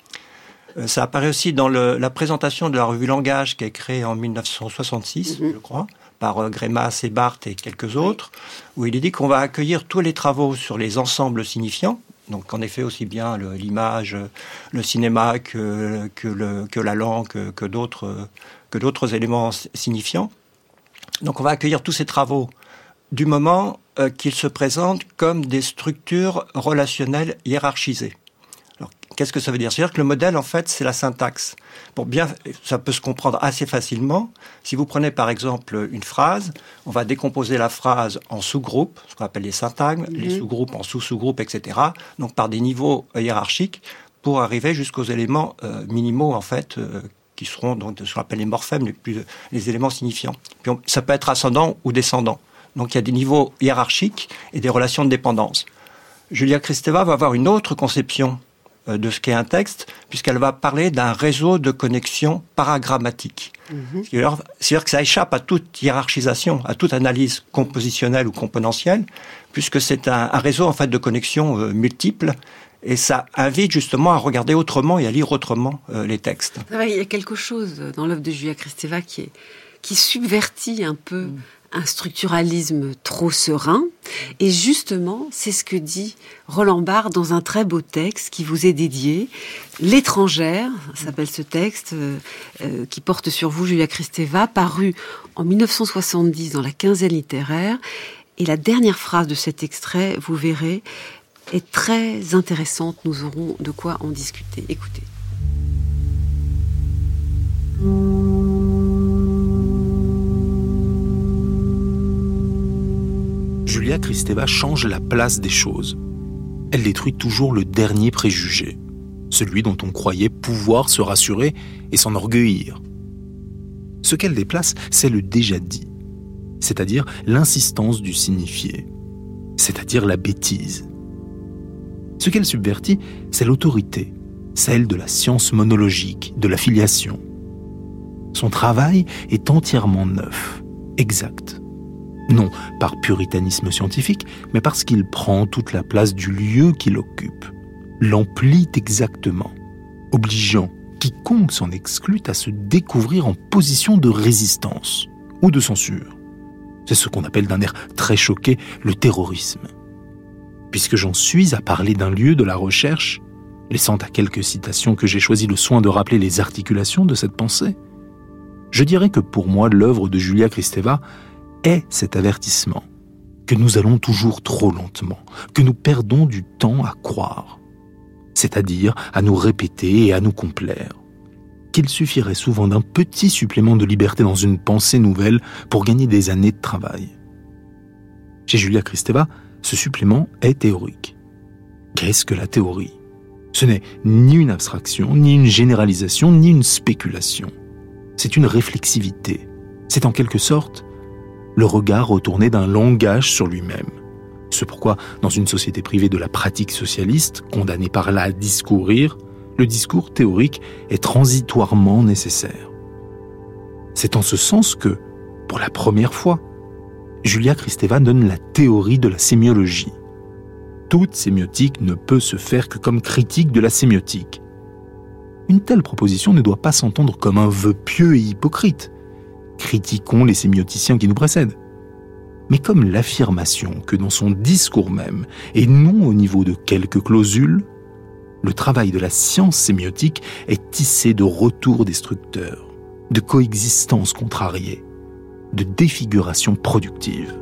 S5: Euh, ça apparaît aussi dans le, la présentation de la revue Langage qui est créée en mille neuf cent soixante-six, mm-hmm. je crois, par euh, Greimas et Barthes et quelques autres, où il est dit qu'on va accueillir tous les travaux sur les ensembles signifiants. Donc, en effet, aussi bien le, l'image, le cinéma que, que, le, que la langue, que, que, d'autres, que d'autres éléments signifiants. Donc, on va accueillir tous ces travaux du moment euh, qu'ils se présentent comme des structures relationnelles hiérarchisées. Alors, qu'est-ce que ça veut dire ? C'est-à-dire que le modèle, en fait, c'est la syntaxe. Pour bien, ça peut se comprendre assez facilement. Si vous prenez, par exemple, une phrase, on va décomposer la phrase en sous-groupes, ce qu'on appelle les syntagmes, mmh. les sous-groupes en sous-sous-groupes, et cetera. Donc, par des niveaux hiérarchiques pour arriver jusqu'aux éléments euh, minimaux, en fait, euh, qui seront donc ce qu'on appelle les morphèmes, les, plus, les éléments signifiants. Puis on, ça peut être ascendant ou descendant. Donc, il y a des niveaux hiérarchiques et des relations de dépendance. Julia Kristeva va avoir une autre conception de ce qu'est un texte, puisqu'elle va parler d'un réseau de connexions paragrammatiques. Mmh. C'est-à-dire que ça échappe à toute hiérarchisation, à toute analyse compositionnelle ou componentielle, puisque c'est un, un réseau en fait de connexions euh, multiples, et ça invite justement à regarder autrement et à lire autrement euh, les textes.
S2: C'est vrai, il y a quelque chose dans l'œuvre de Julia Kristeva qui, est, qui subvertit un peu mmh. un structuralisme trop serein. Et justement, c'est ce que dit Roland Barthes dans un très beau texte qui vous est dédié. L'étrangère, ça s'appelle ce texte, euh, euh, qui porte sur vous, Julia Kristeva, paru en mille neuf cent soixante-dix dans la Quinzaine littéraire. Et la dernière phrase de cet extrait, vous verrez, est très intéressante. Nous aurons de quoi en discuter. Écoutez.
S8: Julia Kristeva change la place des choses. Elle détruit toujours le dernier préjugé, celui dont on croyait pouvoir se rassurer et s'enorgueillir. Ce qu'elle déplace, c'est le déjà dit, c'est-à-dire l'insistance du signifié, c'est-à-dire la bêtise. Ce qu'elle subvertit, c'est l'autorité, celle de la science monologique, de la filiation. Son travail est entièrement neuf, exact. Non par puritanisme scientifique, mais parce qu'il prend toute la place du lieu qu'il occupe, l'emplit exactement, obligeant quiconque s'en exclut à se découvrir en position de résistance ou de censure. C'est ce qu'on appelle d'un air très choqué le terrorisme. Puisque j'en suis à parler d'un lieu de la recherche, laissant à quelques citations que j'ai choisi le soin de rappeler les articulations de cette pensée, je dirais que pour moi l'œuvre de Julia Kristeva est cet avertissement, que nous allons toujours trop lentement, que nous perdons du temps à croire, c'est-à-dire à nous répéter et à nous complaire, qu'il suffirait souvent d'un petit supplément de liberté dans une pensée nouvelle pour gagner des années de travail. Chez Julia Kristeva, ce supplément est théorique. Qu'est-ce que la théorie ? Ce n'est ni une abstraction, ni une généralisation, ni une spéculation. C'est une réflexivité. C'est en quelque sorte le regard retourné d'un langage sur lui-même. C'est pourquoi, dans une société privée de la pratique socialiste, condamnée par là à discourir, le discours théorique est transitoirement nécessaire. C'est en ce sens que, pour la première fois, Julia Kristeva donne la théorie de la sémiologie. Toute sémiotique ne peut se faire que comme critique de la sémiotique. Une telle proposition ne doit pas s'entendre comme un vœu pieux et hypocrite. Critiquons les sémioticiens qui nous précèdent, mais comme l'affirmation que dans son discours même, et non au niveau de quelques clausules, le travail de la science sémiotique est tissé de retours destructeurs, de coexistence contrariée, de défiguration productive.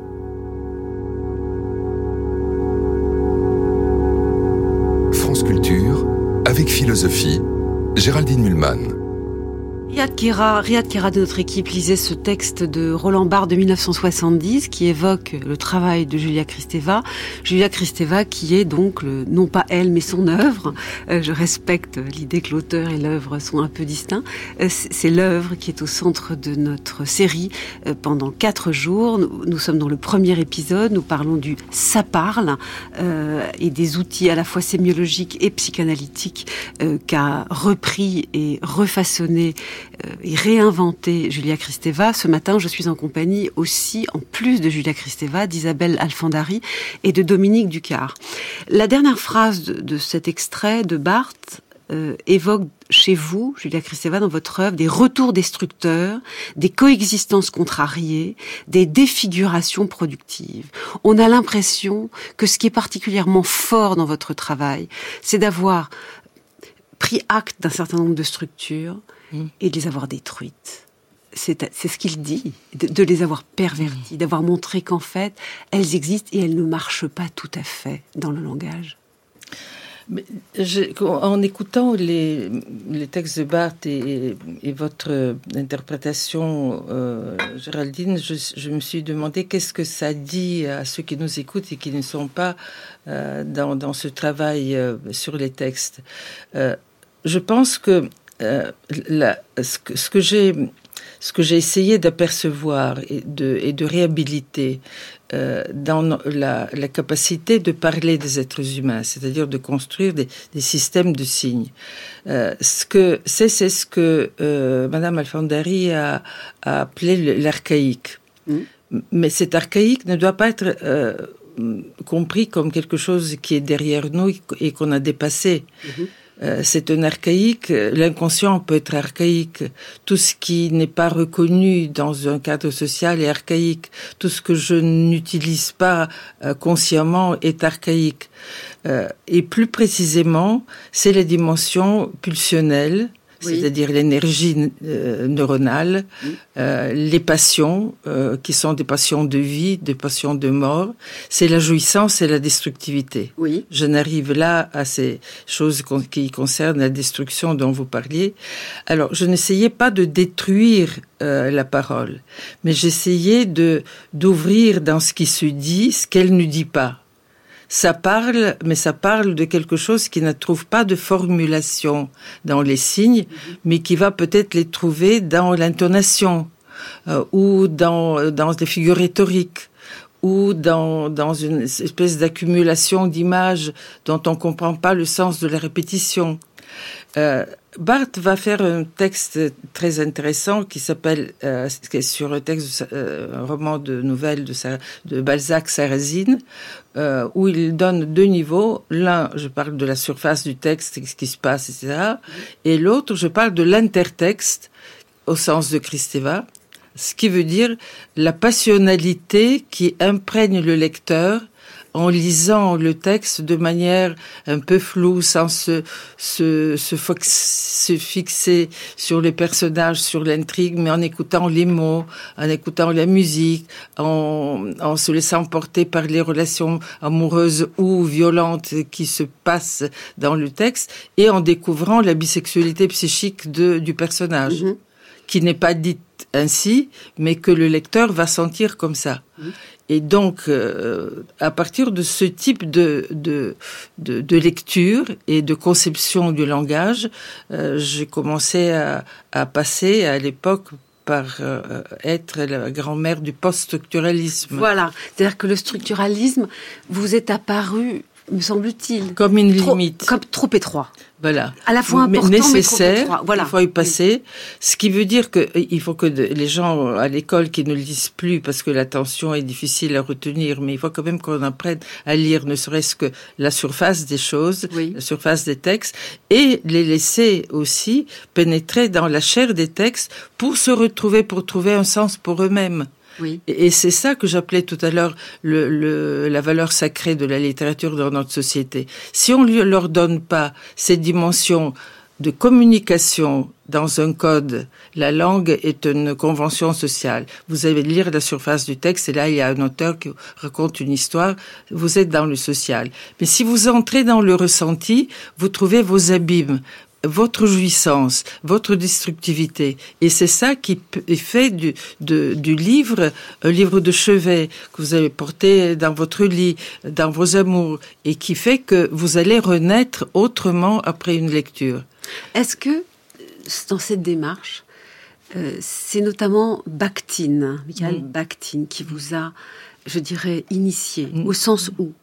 S1: France Culture, avec philosophie, Géraldine Mühlmann.
S2: Riyad Kira, Riyad Kira de notre équipe lisait ce texte de Roland Barthes de mille neuf cent soixante-dix qui évoque le travail de Julia Kristeva. Julia Kristeva qui est donc, le, non pas elle, mais son œuvre. Euh, je respecte l'idée que l'auteur et l'œuvre sont un peu distincts. Euh, c'est l'œuvre qui est au centre de notre série euh, pendant quatre jours. Nous, nous sommes dans le premier épisode. Nous parlons du « ça parle euh, » et des outils à la fois sémiologiques et psychanalytiques euh, qu'a repris et refaçonné et réinventer Julia Kristeva. Ce matin, je suis en compagnie aussi, en plus de Julia Kristeva, d'Isabelle Alfandari et de Dominique Ducard. La dernière phrase de, de cet extrait de Barthes euh, évoque chez vous, Julia Kristeva, dans votre œuvre, des retours destructeurs, des coexistences contrariées, des défigurations productives. On a l'impression que ce qui est particulièrement fort dans votre travail, c'est d'avoir pris acte d'un certain nombre de structures et de les avoir détruites. C'est, c'est ce qu'il dit, de, de les avoir perverties, d'avoir montré qu'en fait, elles existent et elles ne marchent pas tout à fait dans le langage.
S4: Mais je, en écoutant les, les textes de Barthes et, et votre interprétation, euh, Géraldine, je, je me suis demandé qu'est-ce que ça dit à ceux qui nous écoutent et qui ne sont pas euh, dans, dans ce travail euh, sur les textes. Euh, je pense que Euh, la, ce que, ce que j'ai, ce que j'ai essayé d'apercevoir et de, et de réhabiliter euh, dans la, la capacité de parler des êtres humains, c'est-à-dire de construire des, des systèmes de signes. Euh, ce que c'est, c'est ce que euh, Madame Alfandari a, a appelé l'archaïque. Mmh. Mais cet archaïque ne doit pas être euh, compris comme quelque chose qui est derrière nous et qu'on a dépassé. Mmh. C'est un archaïque, l'inconscient peut être archaïque, tout ce qui n'est pas reconnu dans un cadre social est archaïque, tout ce que je n'utilise pas consciemment est archaïque. Et plus précisément, c'est la dimension pulsionnelle, oui. C'est-à-dire l'énergie euh, neuronale, oui. euh, les passions, euh, qui sont des passions de vie, des passions de mort, c'est la jouissance et la destructivité.
S2: Oui.
S4: Je n'arrive là à ces choses con- qui concernent la destruction dont vous parliez. Alors, je n'essayais pas de détruire euh, la parole, mais j'essayais de d'ouvrir dans ce qui se dit ce qu'elle ne dit pas. Ça parle, mais ça parle de quelque chose qui ne trouve pas de formulation dans les signes, mmh. mais qui va peut-être les trouver dans l'intonation, euh, ou dans, dans des figures rhétoriques, ou dans, dans une espèce d'accumulation d'images dont on ne comprend pas le sens de la répétition. Euh, Barthes va faire un texte très intéressant qui s'appelle, euh, qui est sur un texte, euh, un roman de nouvelles de, de Balzac, Sarrasine, euh, où il donne deux niveaux. L'un, je parle de la surface du texte, ce qui se passe, et cetera. Et l'autre, je parle de l'intertexte, au sens de Kristeva, ce qui veut dire la passionnalité qui imprègne le lecteur en lisant le texte de manière un peu floue, sans se, se, se, fox, se fixer sur les personnages, sur l'intrigue, mais en écoutant les mots, en écoutant la musique, en, en se laissant porter par les relations amoureuses ou violentes qui se passent dans le texte, et en découvrant la bisexualité psychique de, du personnage, mmh. qui n'est pas dite ainsi, mais que le lecteur va sentir comme ça. Mmh. Et donc, euh, à partir de ce type de, de, de, de lecture et de conception du langage, euh, j'ai commencé à, à passer à l'époque par euh, être la grand-mère du post-structuralisme.
S2: Voilà, c'est-à-dire que le structuralisme vous est apparu, me semble-t-il,
S4: comme une
S2: trop,
S4: limite,
S2: comme trop étroit.
S4: Voilà.
S2: À la fois important,
S4: mais nécessaire,
S2: mais trop étroit. Voilà.
S4: Il faut y passer. Ce qui veut dire que il faut que de, les gens à l'école qui ne lisent plus parce que l'attention est difficile à retenir, mais il faut quand même qu'on apprenne à lire, ne serait-ce que la surface des choses, oui. la surface des textes, et les laisser aussi pénétrer dans la chair des textes pour se retrouver, pour trouver un sens pour eux-mêmes.
S2: Oui.
S4: Et c'est ça que j'appelais tout à l'heure le, le, la valeur sacrée de la littérature dans notre société. Si on ne leur donne pas cette dimension de communication dans un code, la langue est une convention sociale. Vous allez lire la surface du texte et là, il y a un auteur qui raconte une histoire. Vous êtes dans le social. Mais si vous entrez dans le ressenti, vous trouvez vos abîmes. votre jouissance, votre destructivité. Et c'est ça qui fait du, de, du livre un livre de chevet que vous allez porter dans votre lit, dans vos amours, et qui fait que vous allez renaître autrement après une lecture.
S2: Est-ce que, dans cette démarche, euh, c'est notamment Bakhtin, Mikhail mmh. Bakhtin, qui vous a, je dirais, initié, mmh. au sens où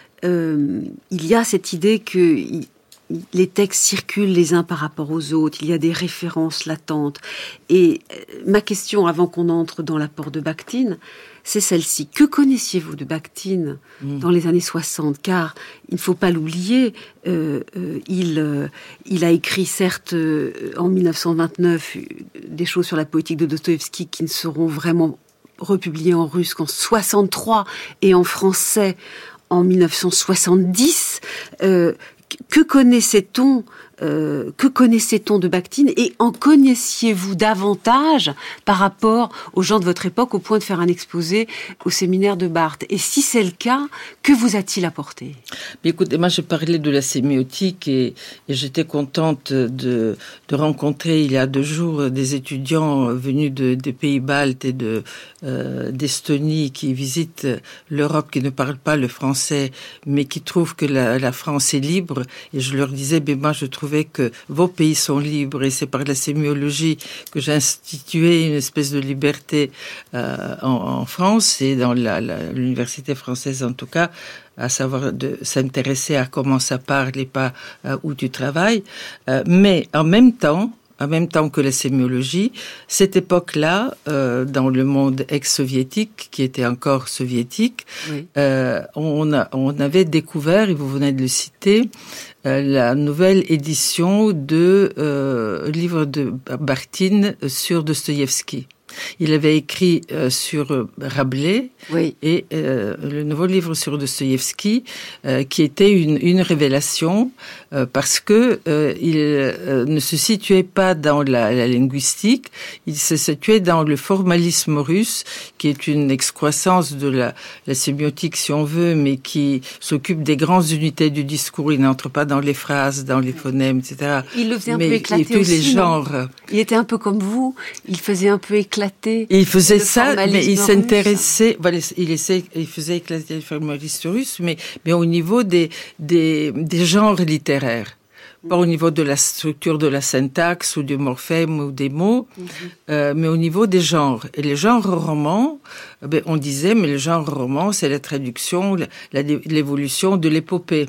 S2: euh, il y a cette idée que... Il, les textes circulent les uns par rapport aux autres, il y a des références latentes. Et ma question, avant qu'on entre dans l'apport de Bakhtin, c'est celle-ci. Que connaissiez-vous de Bakhtin mmh. dans les années soixante ? Car, il ne faut pas l'oublier, euh, euh, il, euh, il a écrit, certes, euh, en dix-neuf cent vingt-neuf, des choses sur la poétique de Dostoïevski qui ne seront vraiment republiées en russe qu'en soixante-trois et en français en dix-neuf cent soixante-dix. Euh, Que connaissait-on, euh, que connaissait-on de Bakhtin et en connaissiez-vous davantage par rapport aux gens de votre époque au point de faire un exposé au séminaire de Barthes ? Et si c'est le cas, que vous a-t-il apporté ?
S4: Mais écoutez, moi je parlais de la sémiotique et, et j'étais contente de, de rencontrer il y a deux jours des étudiants venus de, des pays baltes et de, euh, d'Estonie qui visitent l'Europe, qui ne parlent pas le français, mais qui trouvent que la, la France est libre. Et je leur disais, ben moi je trouvais que vos pays sont libres et c'est par la sémiologie que j'ai institué une espèce de liberté euh, en, en France et dans la, la, l'université française en tout cas, à savoir de s'intéresser à comment ça parle et pas euh, où tu travailles. Euh, mais en même temps, en même temps que la sémiologie, cette époque-là, euh, dans le monde ex-soviétique, qui était encore soviétique, oui. euh, on, a, on avait découvert, et vous venez de le citer, euh, la nouvelle édition de euh, livre de Bakhtin sur Dostoïevski. Il avait écrit euh, sur Rabelais oui. et euh, le nouveau livre sur Dostoïevski, euh, qui était une, une révélation euh, parce que euh, il euh, ne se situait pas dans la, la linguistique, il se situait dans le formalisme russe, qui est une excroissance de la, la sémiotique si on veut, mais qui s'occupe des grandes unités du discours. Il n'entre pas dans les phrases, dans les phonèmes, et cetera.
S2: Il le faisait un
S4: mais,
S2: peu éclater
S4: tous
S2: aussi,
S4: les genres.
S2: Non il était un peu comme vous. Il faisait un peu éclater.
S4: Il faisait ça, mais il s'intéressait. Voilà, il essaie, il faisait éclater le formalisme russe, mais mais au niveau des des des genres littéraires, pas au niveau de la structure de la syntaxe ou du morphème ou des mots, mm-hmm. euh, mais au niveau des genres. Et les genres romans, ben on disait, mais le genre roman, c'est la traduction, la, la, l'évolution de l'épopée.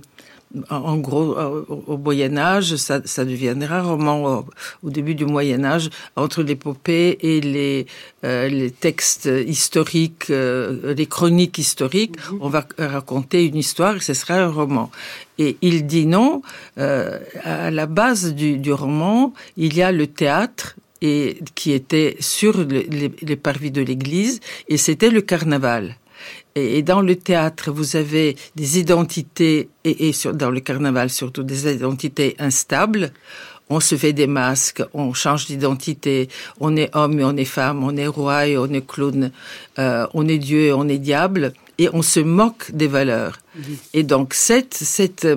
S4: En gros, au Moyen-Âge, ça, ça deviendra roman au, au début du Moyen-Âge, entre l'épopée et les, euh, les textes historiques, euh, les chroniques historiques. Mmh. On va raconter une histoire et ce sera un roman. Et il dit non, euh, à la base du, du roman, il y a le théâtre, et qui était sur le, les, les parvis de l'église, et c'était le carnaval. Et dans le théâtre, vous avez des identités, et, et sur, dans le carnaval surtout, des identités instables. On se fait des masques, on change d'identité, on est homme et on est femme, on est roi et on est clown, euh, on est Dieu et on est diable, et on se moque des valeurs. Mmh. Et donc cette, cette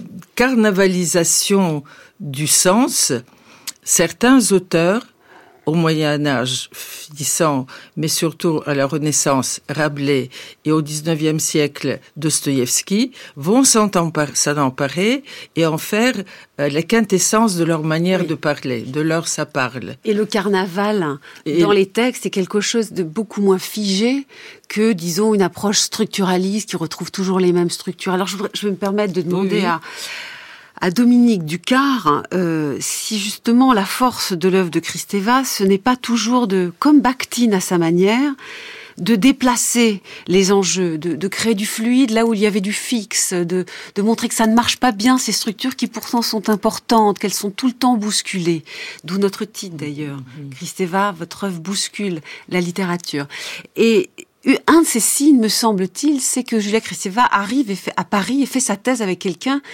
S4: carnavalisation du sens, certains auteurs, au Moyen-Âge finissant, mais surtout à la Renaissance, Rabelais, et au dix-neuvième siècle, Dostoïevski, vont s'en emparer et en faire euh, la quintessence de leur manière oui. de parler, de leur ça parle.
S2: Et le carnaval, et dans les textes, est quelque chose de beaucoup moins figé que, disons, une approche structuraliste qui retrouve toujours les mêmes structures. Alors, je, voudrais, je vais me permettre de demander oui. à... à Dominique Ducard, euh, si justement la force de l'œuvre de Kristeva, ce n'est pas toujours de, comme Bakhtin à sa manière, de déplacer les enjeux, de, de créer du fluide là où il y avait du fixe, de, de montrer que ça ne marche pas bien, ces structures qui pourtant sont importantes, qu'elles sont tout le temps bousculées. D'où notre titre d'ailleurs. Mmh. Kristeva, votre œuvre bouscule la littérature. Et un de ces signes, me semble-t-il, c'est que Julia Kristeva arrive et fait, à Paris et fait sa thèse avec quelqu'un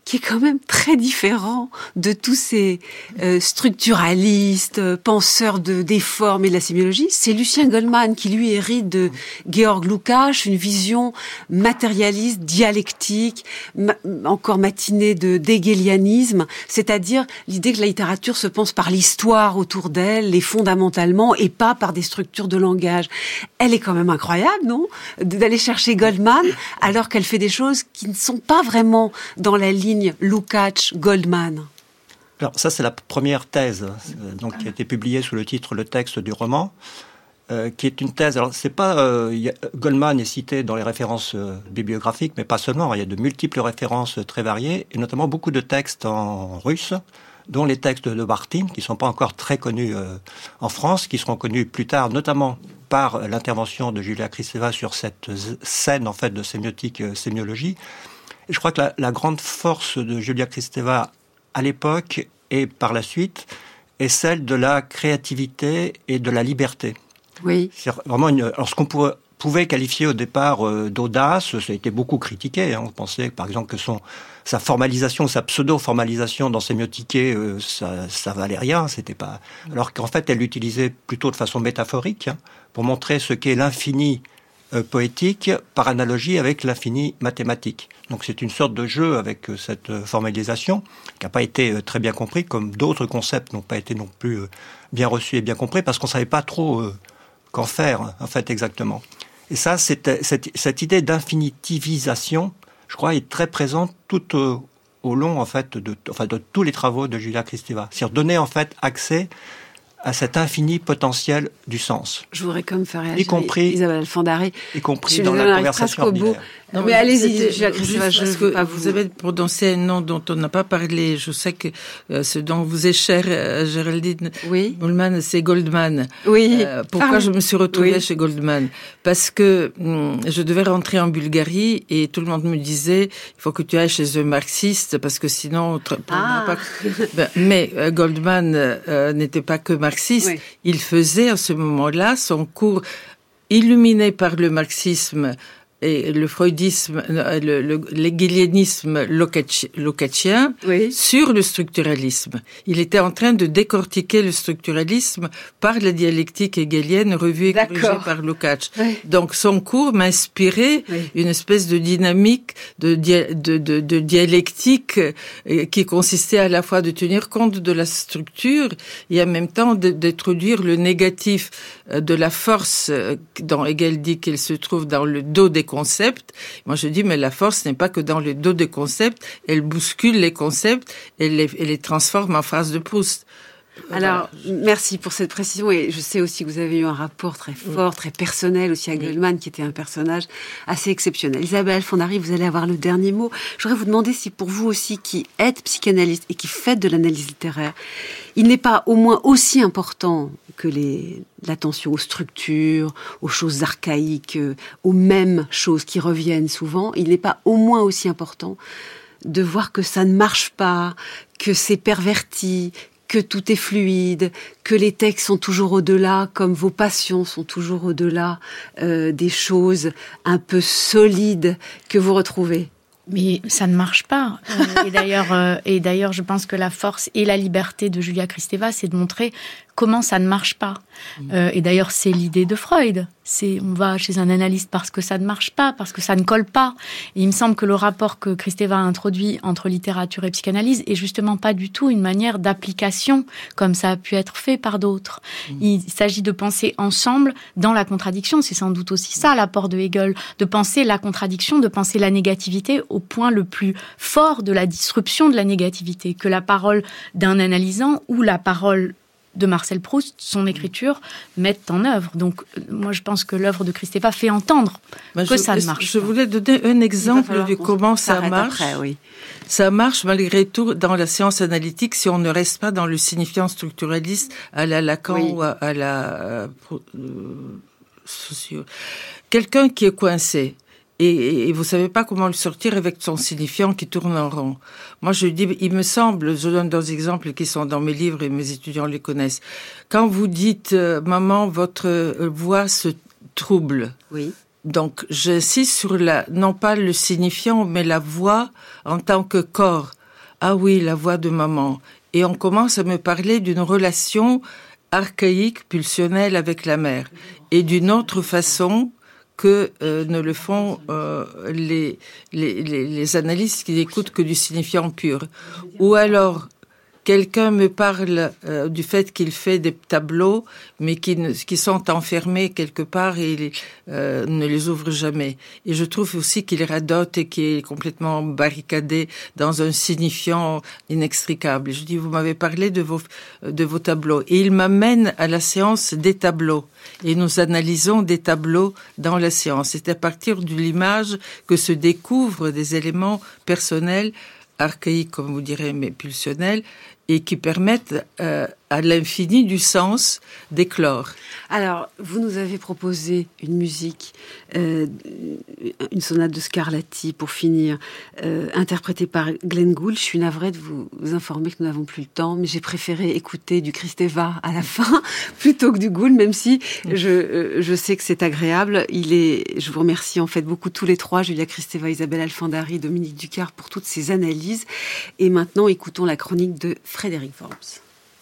S2: qui est quand même très différent de tous ces euh, structuralistes, euh, penseurs de, des formes et de la sémiologie. C'est Lucien Goldman qui, lui, hérite de Georg Lukács, une vision matérialiste, dialectique, ma- encore matinée de d'hégélianisme, c'est-à-dire l'idée que la littérature se pense par l'histoire autour d'elle, et fondamentalement, et pas par des structures de langage. Elle est quand même incroyable, non ? D'aller chercher Goldman, alors qu'elle fait des choses qui ne sont pas vraiment dans la ligne Lukács-Goldman.
S5: Alors ça, c'est la première thèse, euh, donc qui a été publiée sous le titre Le texte du roman, euh, qui est une thèse. Alors c'est pas euh, y a, Goldman est cité dans les références euh, bibliographiques, mais pas seulement. Il y a de multiples références très variées, et notamment beaucoup de textes en russe, dont les textes de Bartine, qui ne sont pas encore très connus euh, en France, qui seront connus plus tard, notamment par l'intervention de Julia Kristeva sur cette scène en fait de sémiotique, euh, sémiologie. Et je crois que la, la grande force de Julia Kristeva à l'époque et par la suite est celle de la créativité et de la liberté.
S2: Oui.
S5: C'est vraiment une, alors ce qu'on pourrait, pouvait qualifier au départ euh, d'audace, ça a été beaucoup critiqué. Hein. On pensait par exemple que son, sa formalisation, sa pseudo-formalisation dans Sémiotiqué, euh, ça, ça valait rien. C'était pas... Alors qu'en fait, elle l'utilisait plutôt de façon métaphorique, hein, pour montrer ce qu'est l'infini euh, poétique par analogie avec l'infini mathématique. Donc c'est une sorte de jeu avec euh, cette euh, formalisation qui n'a pas été euh, très bien compris, comme d'autres concepts n'ont pas été non plus euh, bien reçus et bien compris, parce qu'on ne savait pas trop euh, qu'en faire, en fait, exactement. Et ça, cette, cette, cette idée d'infinitivisation, je crois, est très présente tout au, au long, en fait, de, enfin, de tous les travaux de Julia Kristeva. C'est-à-dire donner, en fait, accès à cet infini potentiel du sens.
S2: Je voudrais comme faire réagir
S5: y compris,
S2: Isabelle Alfandari.
S5: Y compris dans la conversation ordinaire.
S2: Non, mais allez-y, Julia Kristeva, je
S4: veux pas vous... Vous avez prononcé un nom dont on n'a pas parlé. Je sais que euh, ce dont vous est cher, euh, Géraldine
S2: oui.
S4: Goldman, c'est Goldman.
S2: Oui.
S4: Euh, pourquoi Pardon. je me suis retrouvée
S2: oui.
S4: chez Goldman ? Parce que hum, je devais rentrer en Bulgarie et tout le monde me disait il faut que tu ailles chez un marxiste parce que sinon... On
S2: ah.
S4: pas... ben, mais euh, Goldman euh, n'était pas que marxiste. Oui. Il faisait à ce moment-là son cours illuminé par le marxisme et le freudisme, le, le, l'hegélianisme locatien
S2: oui.
S4: sur le structuralisme. Il était en train de décortiquer le structuralisme par la dialectique hegélienne revue et
S2: D'accord.
S4: corrigée par Lukács.
S2: Oui.
S4: Donc son cours m'a inspiré oui. une espèce de dynamique, de, dia, de, de, de dialectique euh, qui consistait à la fois de tenir compte de la structure et en même temps de, d'introduire le négatif euh, de la force euh, dont Hegel dit qu'elle se trouve dans le dos des concepts. Moi, je dis, mais la force n'est pas que dans le dos des concepts, elle bouscule les concepts et les, et les transforme en phase de Proust.
S2: Alors, voilà. Merci pour cette précision. Et je sais aussi que vous avez eu un rapport très fort, oui. très personnel aussi à Goldman, oui. qui était un personnage assez exceptionnel. Isabelle Alfandari, vous allez avoir le dernier mot. Je voudrais vous demander si pour vous aussi, qui êtes psychanalyste et qui faites de l'analyse littéraire, il n'est pas au moins aussi important que les, l'attention aux structures, aux choses archaïques, aux mêmes choses qui reviennent souvent, il n'est pas au moins aussi important de voir que ça ne marche pas, que c'est perverti, que tout est fluide, que les textes sont toujours au-delà, comme vos passions sont toujours au-delà euh, des choses un peu solides que vous retrouvez.
S3: Mais ça ne marche pas. Euh, et d'ailleurs, euh, et d'ailleurs, je pense que la force et la liberté de Julia Kristeva, c'est de montrer comment ça ne marche pas. Euh, et d'ailleurs, c'est l'idée de Freud. C'est, on va chez un analyste parce que ça ne marche pas, parce que ça ne colle pas. Et il me semble que le rapport que Kristeva a introduit entre littérature et psychanalyse est justement pas du tout une manière d'application, comme ça a pu être fait par d'autres. Mmh. Il s'agit de penser ensemble dans la contradiction. C'est sans doute aussi ça, l'apport de Hegel, de penser la contradiction, de penser la négativité au point le plus fort de la disruption de la négativité, que la parole d'un analysant ou la parole de Marcel Proust, son écriture, mettent en œuvre. Donc, moi, je pense que l'œuvre de Kristeva fait entendre ben, que
S4: je,
S3: ça ne marche
S4: je
S3: pas.
S4: Je voulais donner un exemple de comment ça marche.
S2: Après, oui.
S4: Ça marche malgré tout dans la science analytique si on ne reste pas dans le signifiant structuraliste à la Lacan oui. ou à, à la euh, euh, socio. Quelqu'un qui est coincé, Et, et vous savez pas comment le sortir avec son signifiant qui tourne en rond. Moi, je dis, il me semble, je donne deux exemples qui sont dans mes livres et mes étudiants les connaissent. Quand vous dites, euh, maman, votre voix se trouble.
S2: Oui.
S4: donc, j'insiste sur la, non pas le signifiant, mais la voix en tant que corps. Ah oui, la voix de maman. Et on commence à me parler d'une relation archaïque, pulsionnelle avec la mère. Et d'une autre façon que euh, ne le font euh, les, les, les, les analystes qui n'écoutent que du signifiant pur. Ou alors, quelqu'un me parle euh, du fait qu'il fait des tableaux, mais qui, ne, qui sont enfermés quelque part et il, euh, ne les ouvre jamais. Et je trouve aussi qu'il radote et qu'il est complètement barricadé dans un signifiant inextricable. Et je dis, vous m'avez parlé de vos, de vos tableaux. Et il m'amène à la séance des tableaux. Et nous analysons des tableaux dans la séance. C'est à partir de l'image que se découvrent des éléments personnels, archaïques, comme vous direz, mais pulsionnels, et qui permettent euh, à l'infini du sens d'éclore.
S2: Alors, vous nous avez proposé une musique, euh, une sonate de Scarlatti pour finir, euh, interprétée par Glenn Gould. Je suis navrée de vous informer que nous n'avons plus le temps, mais j'ai préféré écouter du Kristeva à la fin plutôt que du Gould, même si je, euh, je sais que c'est agréable. Il est, je vous remercie en fait beaucoup tous les trois, Julia Kristeva, Isabelle Alfandari, Dominique Ducard, pour toutes ces analyses. Et maintenant, écoutons la chronique de Frédéric Worms.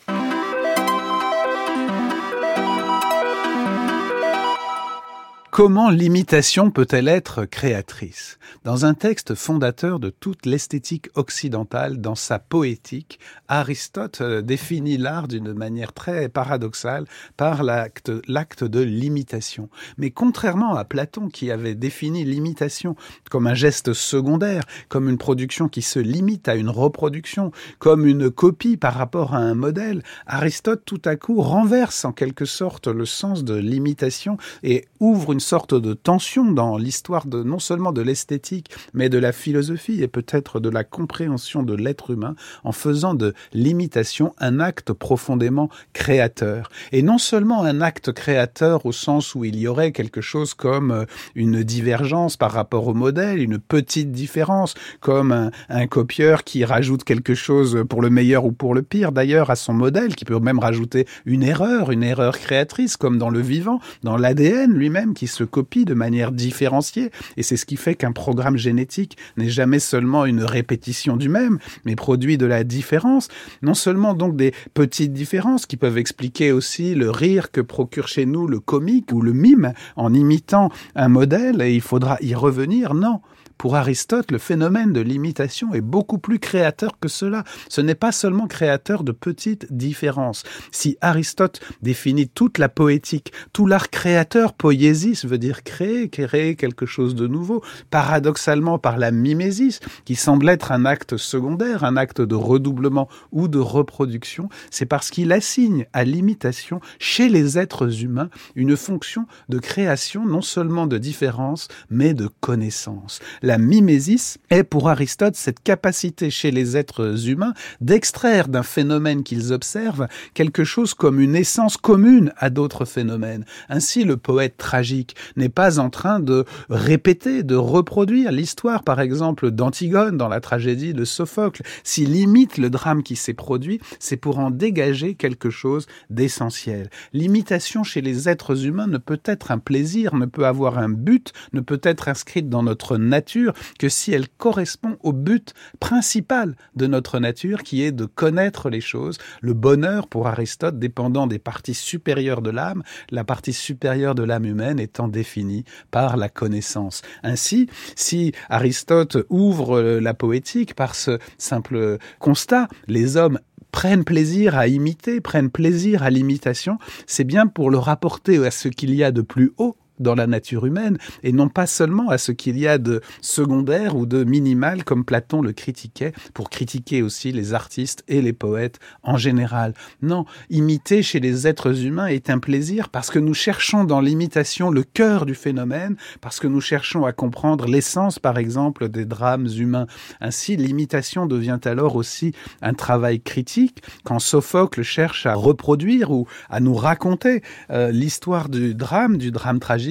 S9: Comment l'imitation peut-elle être créatrice ? Dans un texte fondateur de toute l'esthétique occidentale, dans sa poétique, Aristote définit l'art d'une manière très paradoxale par l'acte, l'acte de l'imitation. Mais contrairement à Platon qui avait défini l'imitation comme un geste secondaire, comme une production qui se limite à une reproduction, comme une copie par rapport à un modèle, Aristote tout à coup renverse en quelque sorte le sens de l'imitation et ouvre une sorte de tension dans l'histoire de non seulement de l'esthétique, mais de la philosophie et peut-être de la compréhension de l'être humain en faisant de l'imitation un acte profondément créateur. Et non seulement un acte créateur au sens où il y aurait quelque chose comme une divergence par rapport au modèle, une petite différence, comme un, un copieur qui rajoute quelque chose pour le meilleur ou pour le pire d'ailleurs à son modèle, qui peut même rajouter une erreur, une erreur créatrice, comme dans le vivant, dans l'A D N lui-même qui se copie de manière différenciée. Et c'est ce qui fait qu'un programme génétique n'est jamais seulement une répétition du même, mais produit de la différence. Non seulement donc des petites différences qui peuvent expliquer aussi le rire que procure chez nous le comique ou le mime en imitant un modèle et il faudra y revenir. Non. Pour Aristote, le phénomène de l'imitation est beaucoup plus créateur que cela. Ce n'est pas seulement créateur de petites différences. Si Aristote définit toute la poétique, tout l'art créateur, poiesis veut dire créer, créer quelque chose de nouveau, paradoxalement par la mimésis, qui semble être un acte secondaire, un acte de redoublement ou de reproduction, c'est parce qu'il assigne à l'imitation, chez les êtres humains, une fonction de création non seulement de différence, mais de connaissance. La mimésis est pour Aristote cette capacité chez les êtres humains d'extraire d'un phénomène qu'ils observent quelque chose comme une essence commune à d'autres phénomènes. Ainsi, le poète tragique n'est pas en train de répéter, de reproduire l'histoire, par exemple, d'Antigone dans la tragédie de Sophocle. S'il imite le drame qui s'est produit, c'est pour en dégager quelque chose d'essentiel. L'imitation chez les êtres humains ne peut être un plaisir, ne peut avoir un but, ne peut être inscrite dans notre nature que si elle correspond au but principal de notre nature, qui est de connaître les choses. Le bonheur, pour Aristote, dépendant des parties supérieures de l'âme, la partie supérieure de l'âme humaine étant définie par la connaissance. Ainsi, si Aristote ouvre la poétique par ce simple constat, les hommes prennent plaisir à imiter, prennent plaisir à l'imitation, c'est bien pour le rapporter à ce qu'il y a de plus haut dans la nature humaine, et non pas seulement à ce qu'il y a de secondaire ou de minimal, comme Platon le critiquait, pour critiquer aussi les artistes et les poètes en général. Non, imiter chez les êtres humains est un plaisir parce que nous cherchons dans l'imitation le cœur du phénomène, parce que nous cherchons à comprendre l'essence, par exemple, des drames humains. Ainsi, l'imitation devient alors aussi un travail critique, quand Sophocle cherche à reproduire ou à nous raconter euh, l'histoire du drame, du drame tragique,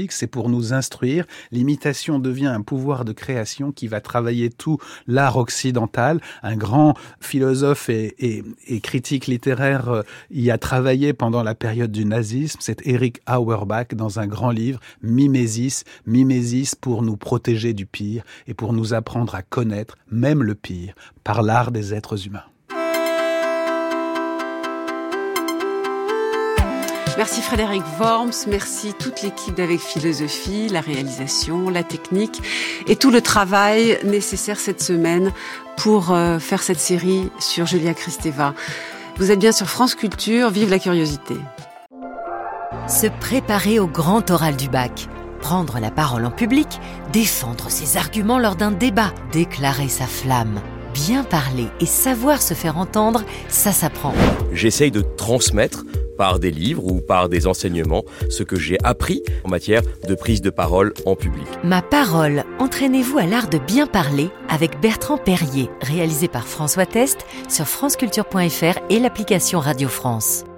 S9: pédagogique, c'est pour nous instruire. L'imitation devient un pouvoir de création qui va travailler tout l'art occidental. Un grand philosophe et, et, et critique littéraire euh, y a travaillé pendant la période du nazisme. C'est Erich Auerbach dans un grand livre, Mimésis. Mimésis pour nous protéger du pire et pour nous apprendre à connaître même le pire par l'art des êtres humains.
S2: Merci Frédéric Worms, merci toute l'équipe d'Avec Philosophie, la réalisation, la technique et tout le travail nécessaire cette semaine pour euh, faire cette série sur Julia Kristeva. Vous êtes bien sur France Culture, vive la curiosité.
S10: Se préparer au grand oral du bac, prendre la parole en public, défendre ses arguments lors d'un débat, déclarer sa flamme. Bien parler et savoir se faire entendre, ça s'apprend.
S11: J'essaye de transmettre par des livres ou par des enseignements ce que j'ai appris en matière de prise de parole en public.
S10: Ma parole, entraînez-vous à l'art de bien parler avec Bertrand Perrier, réalisé par François Test sur franceculture point f r et l'application Radio France.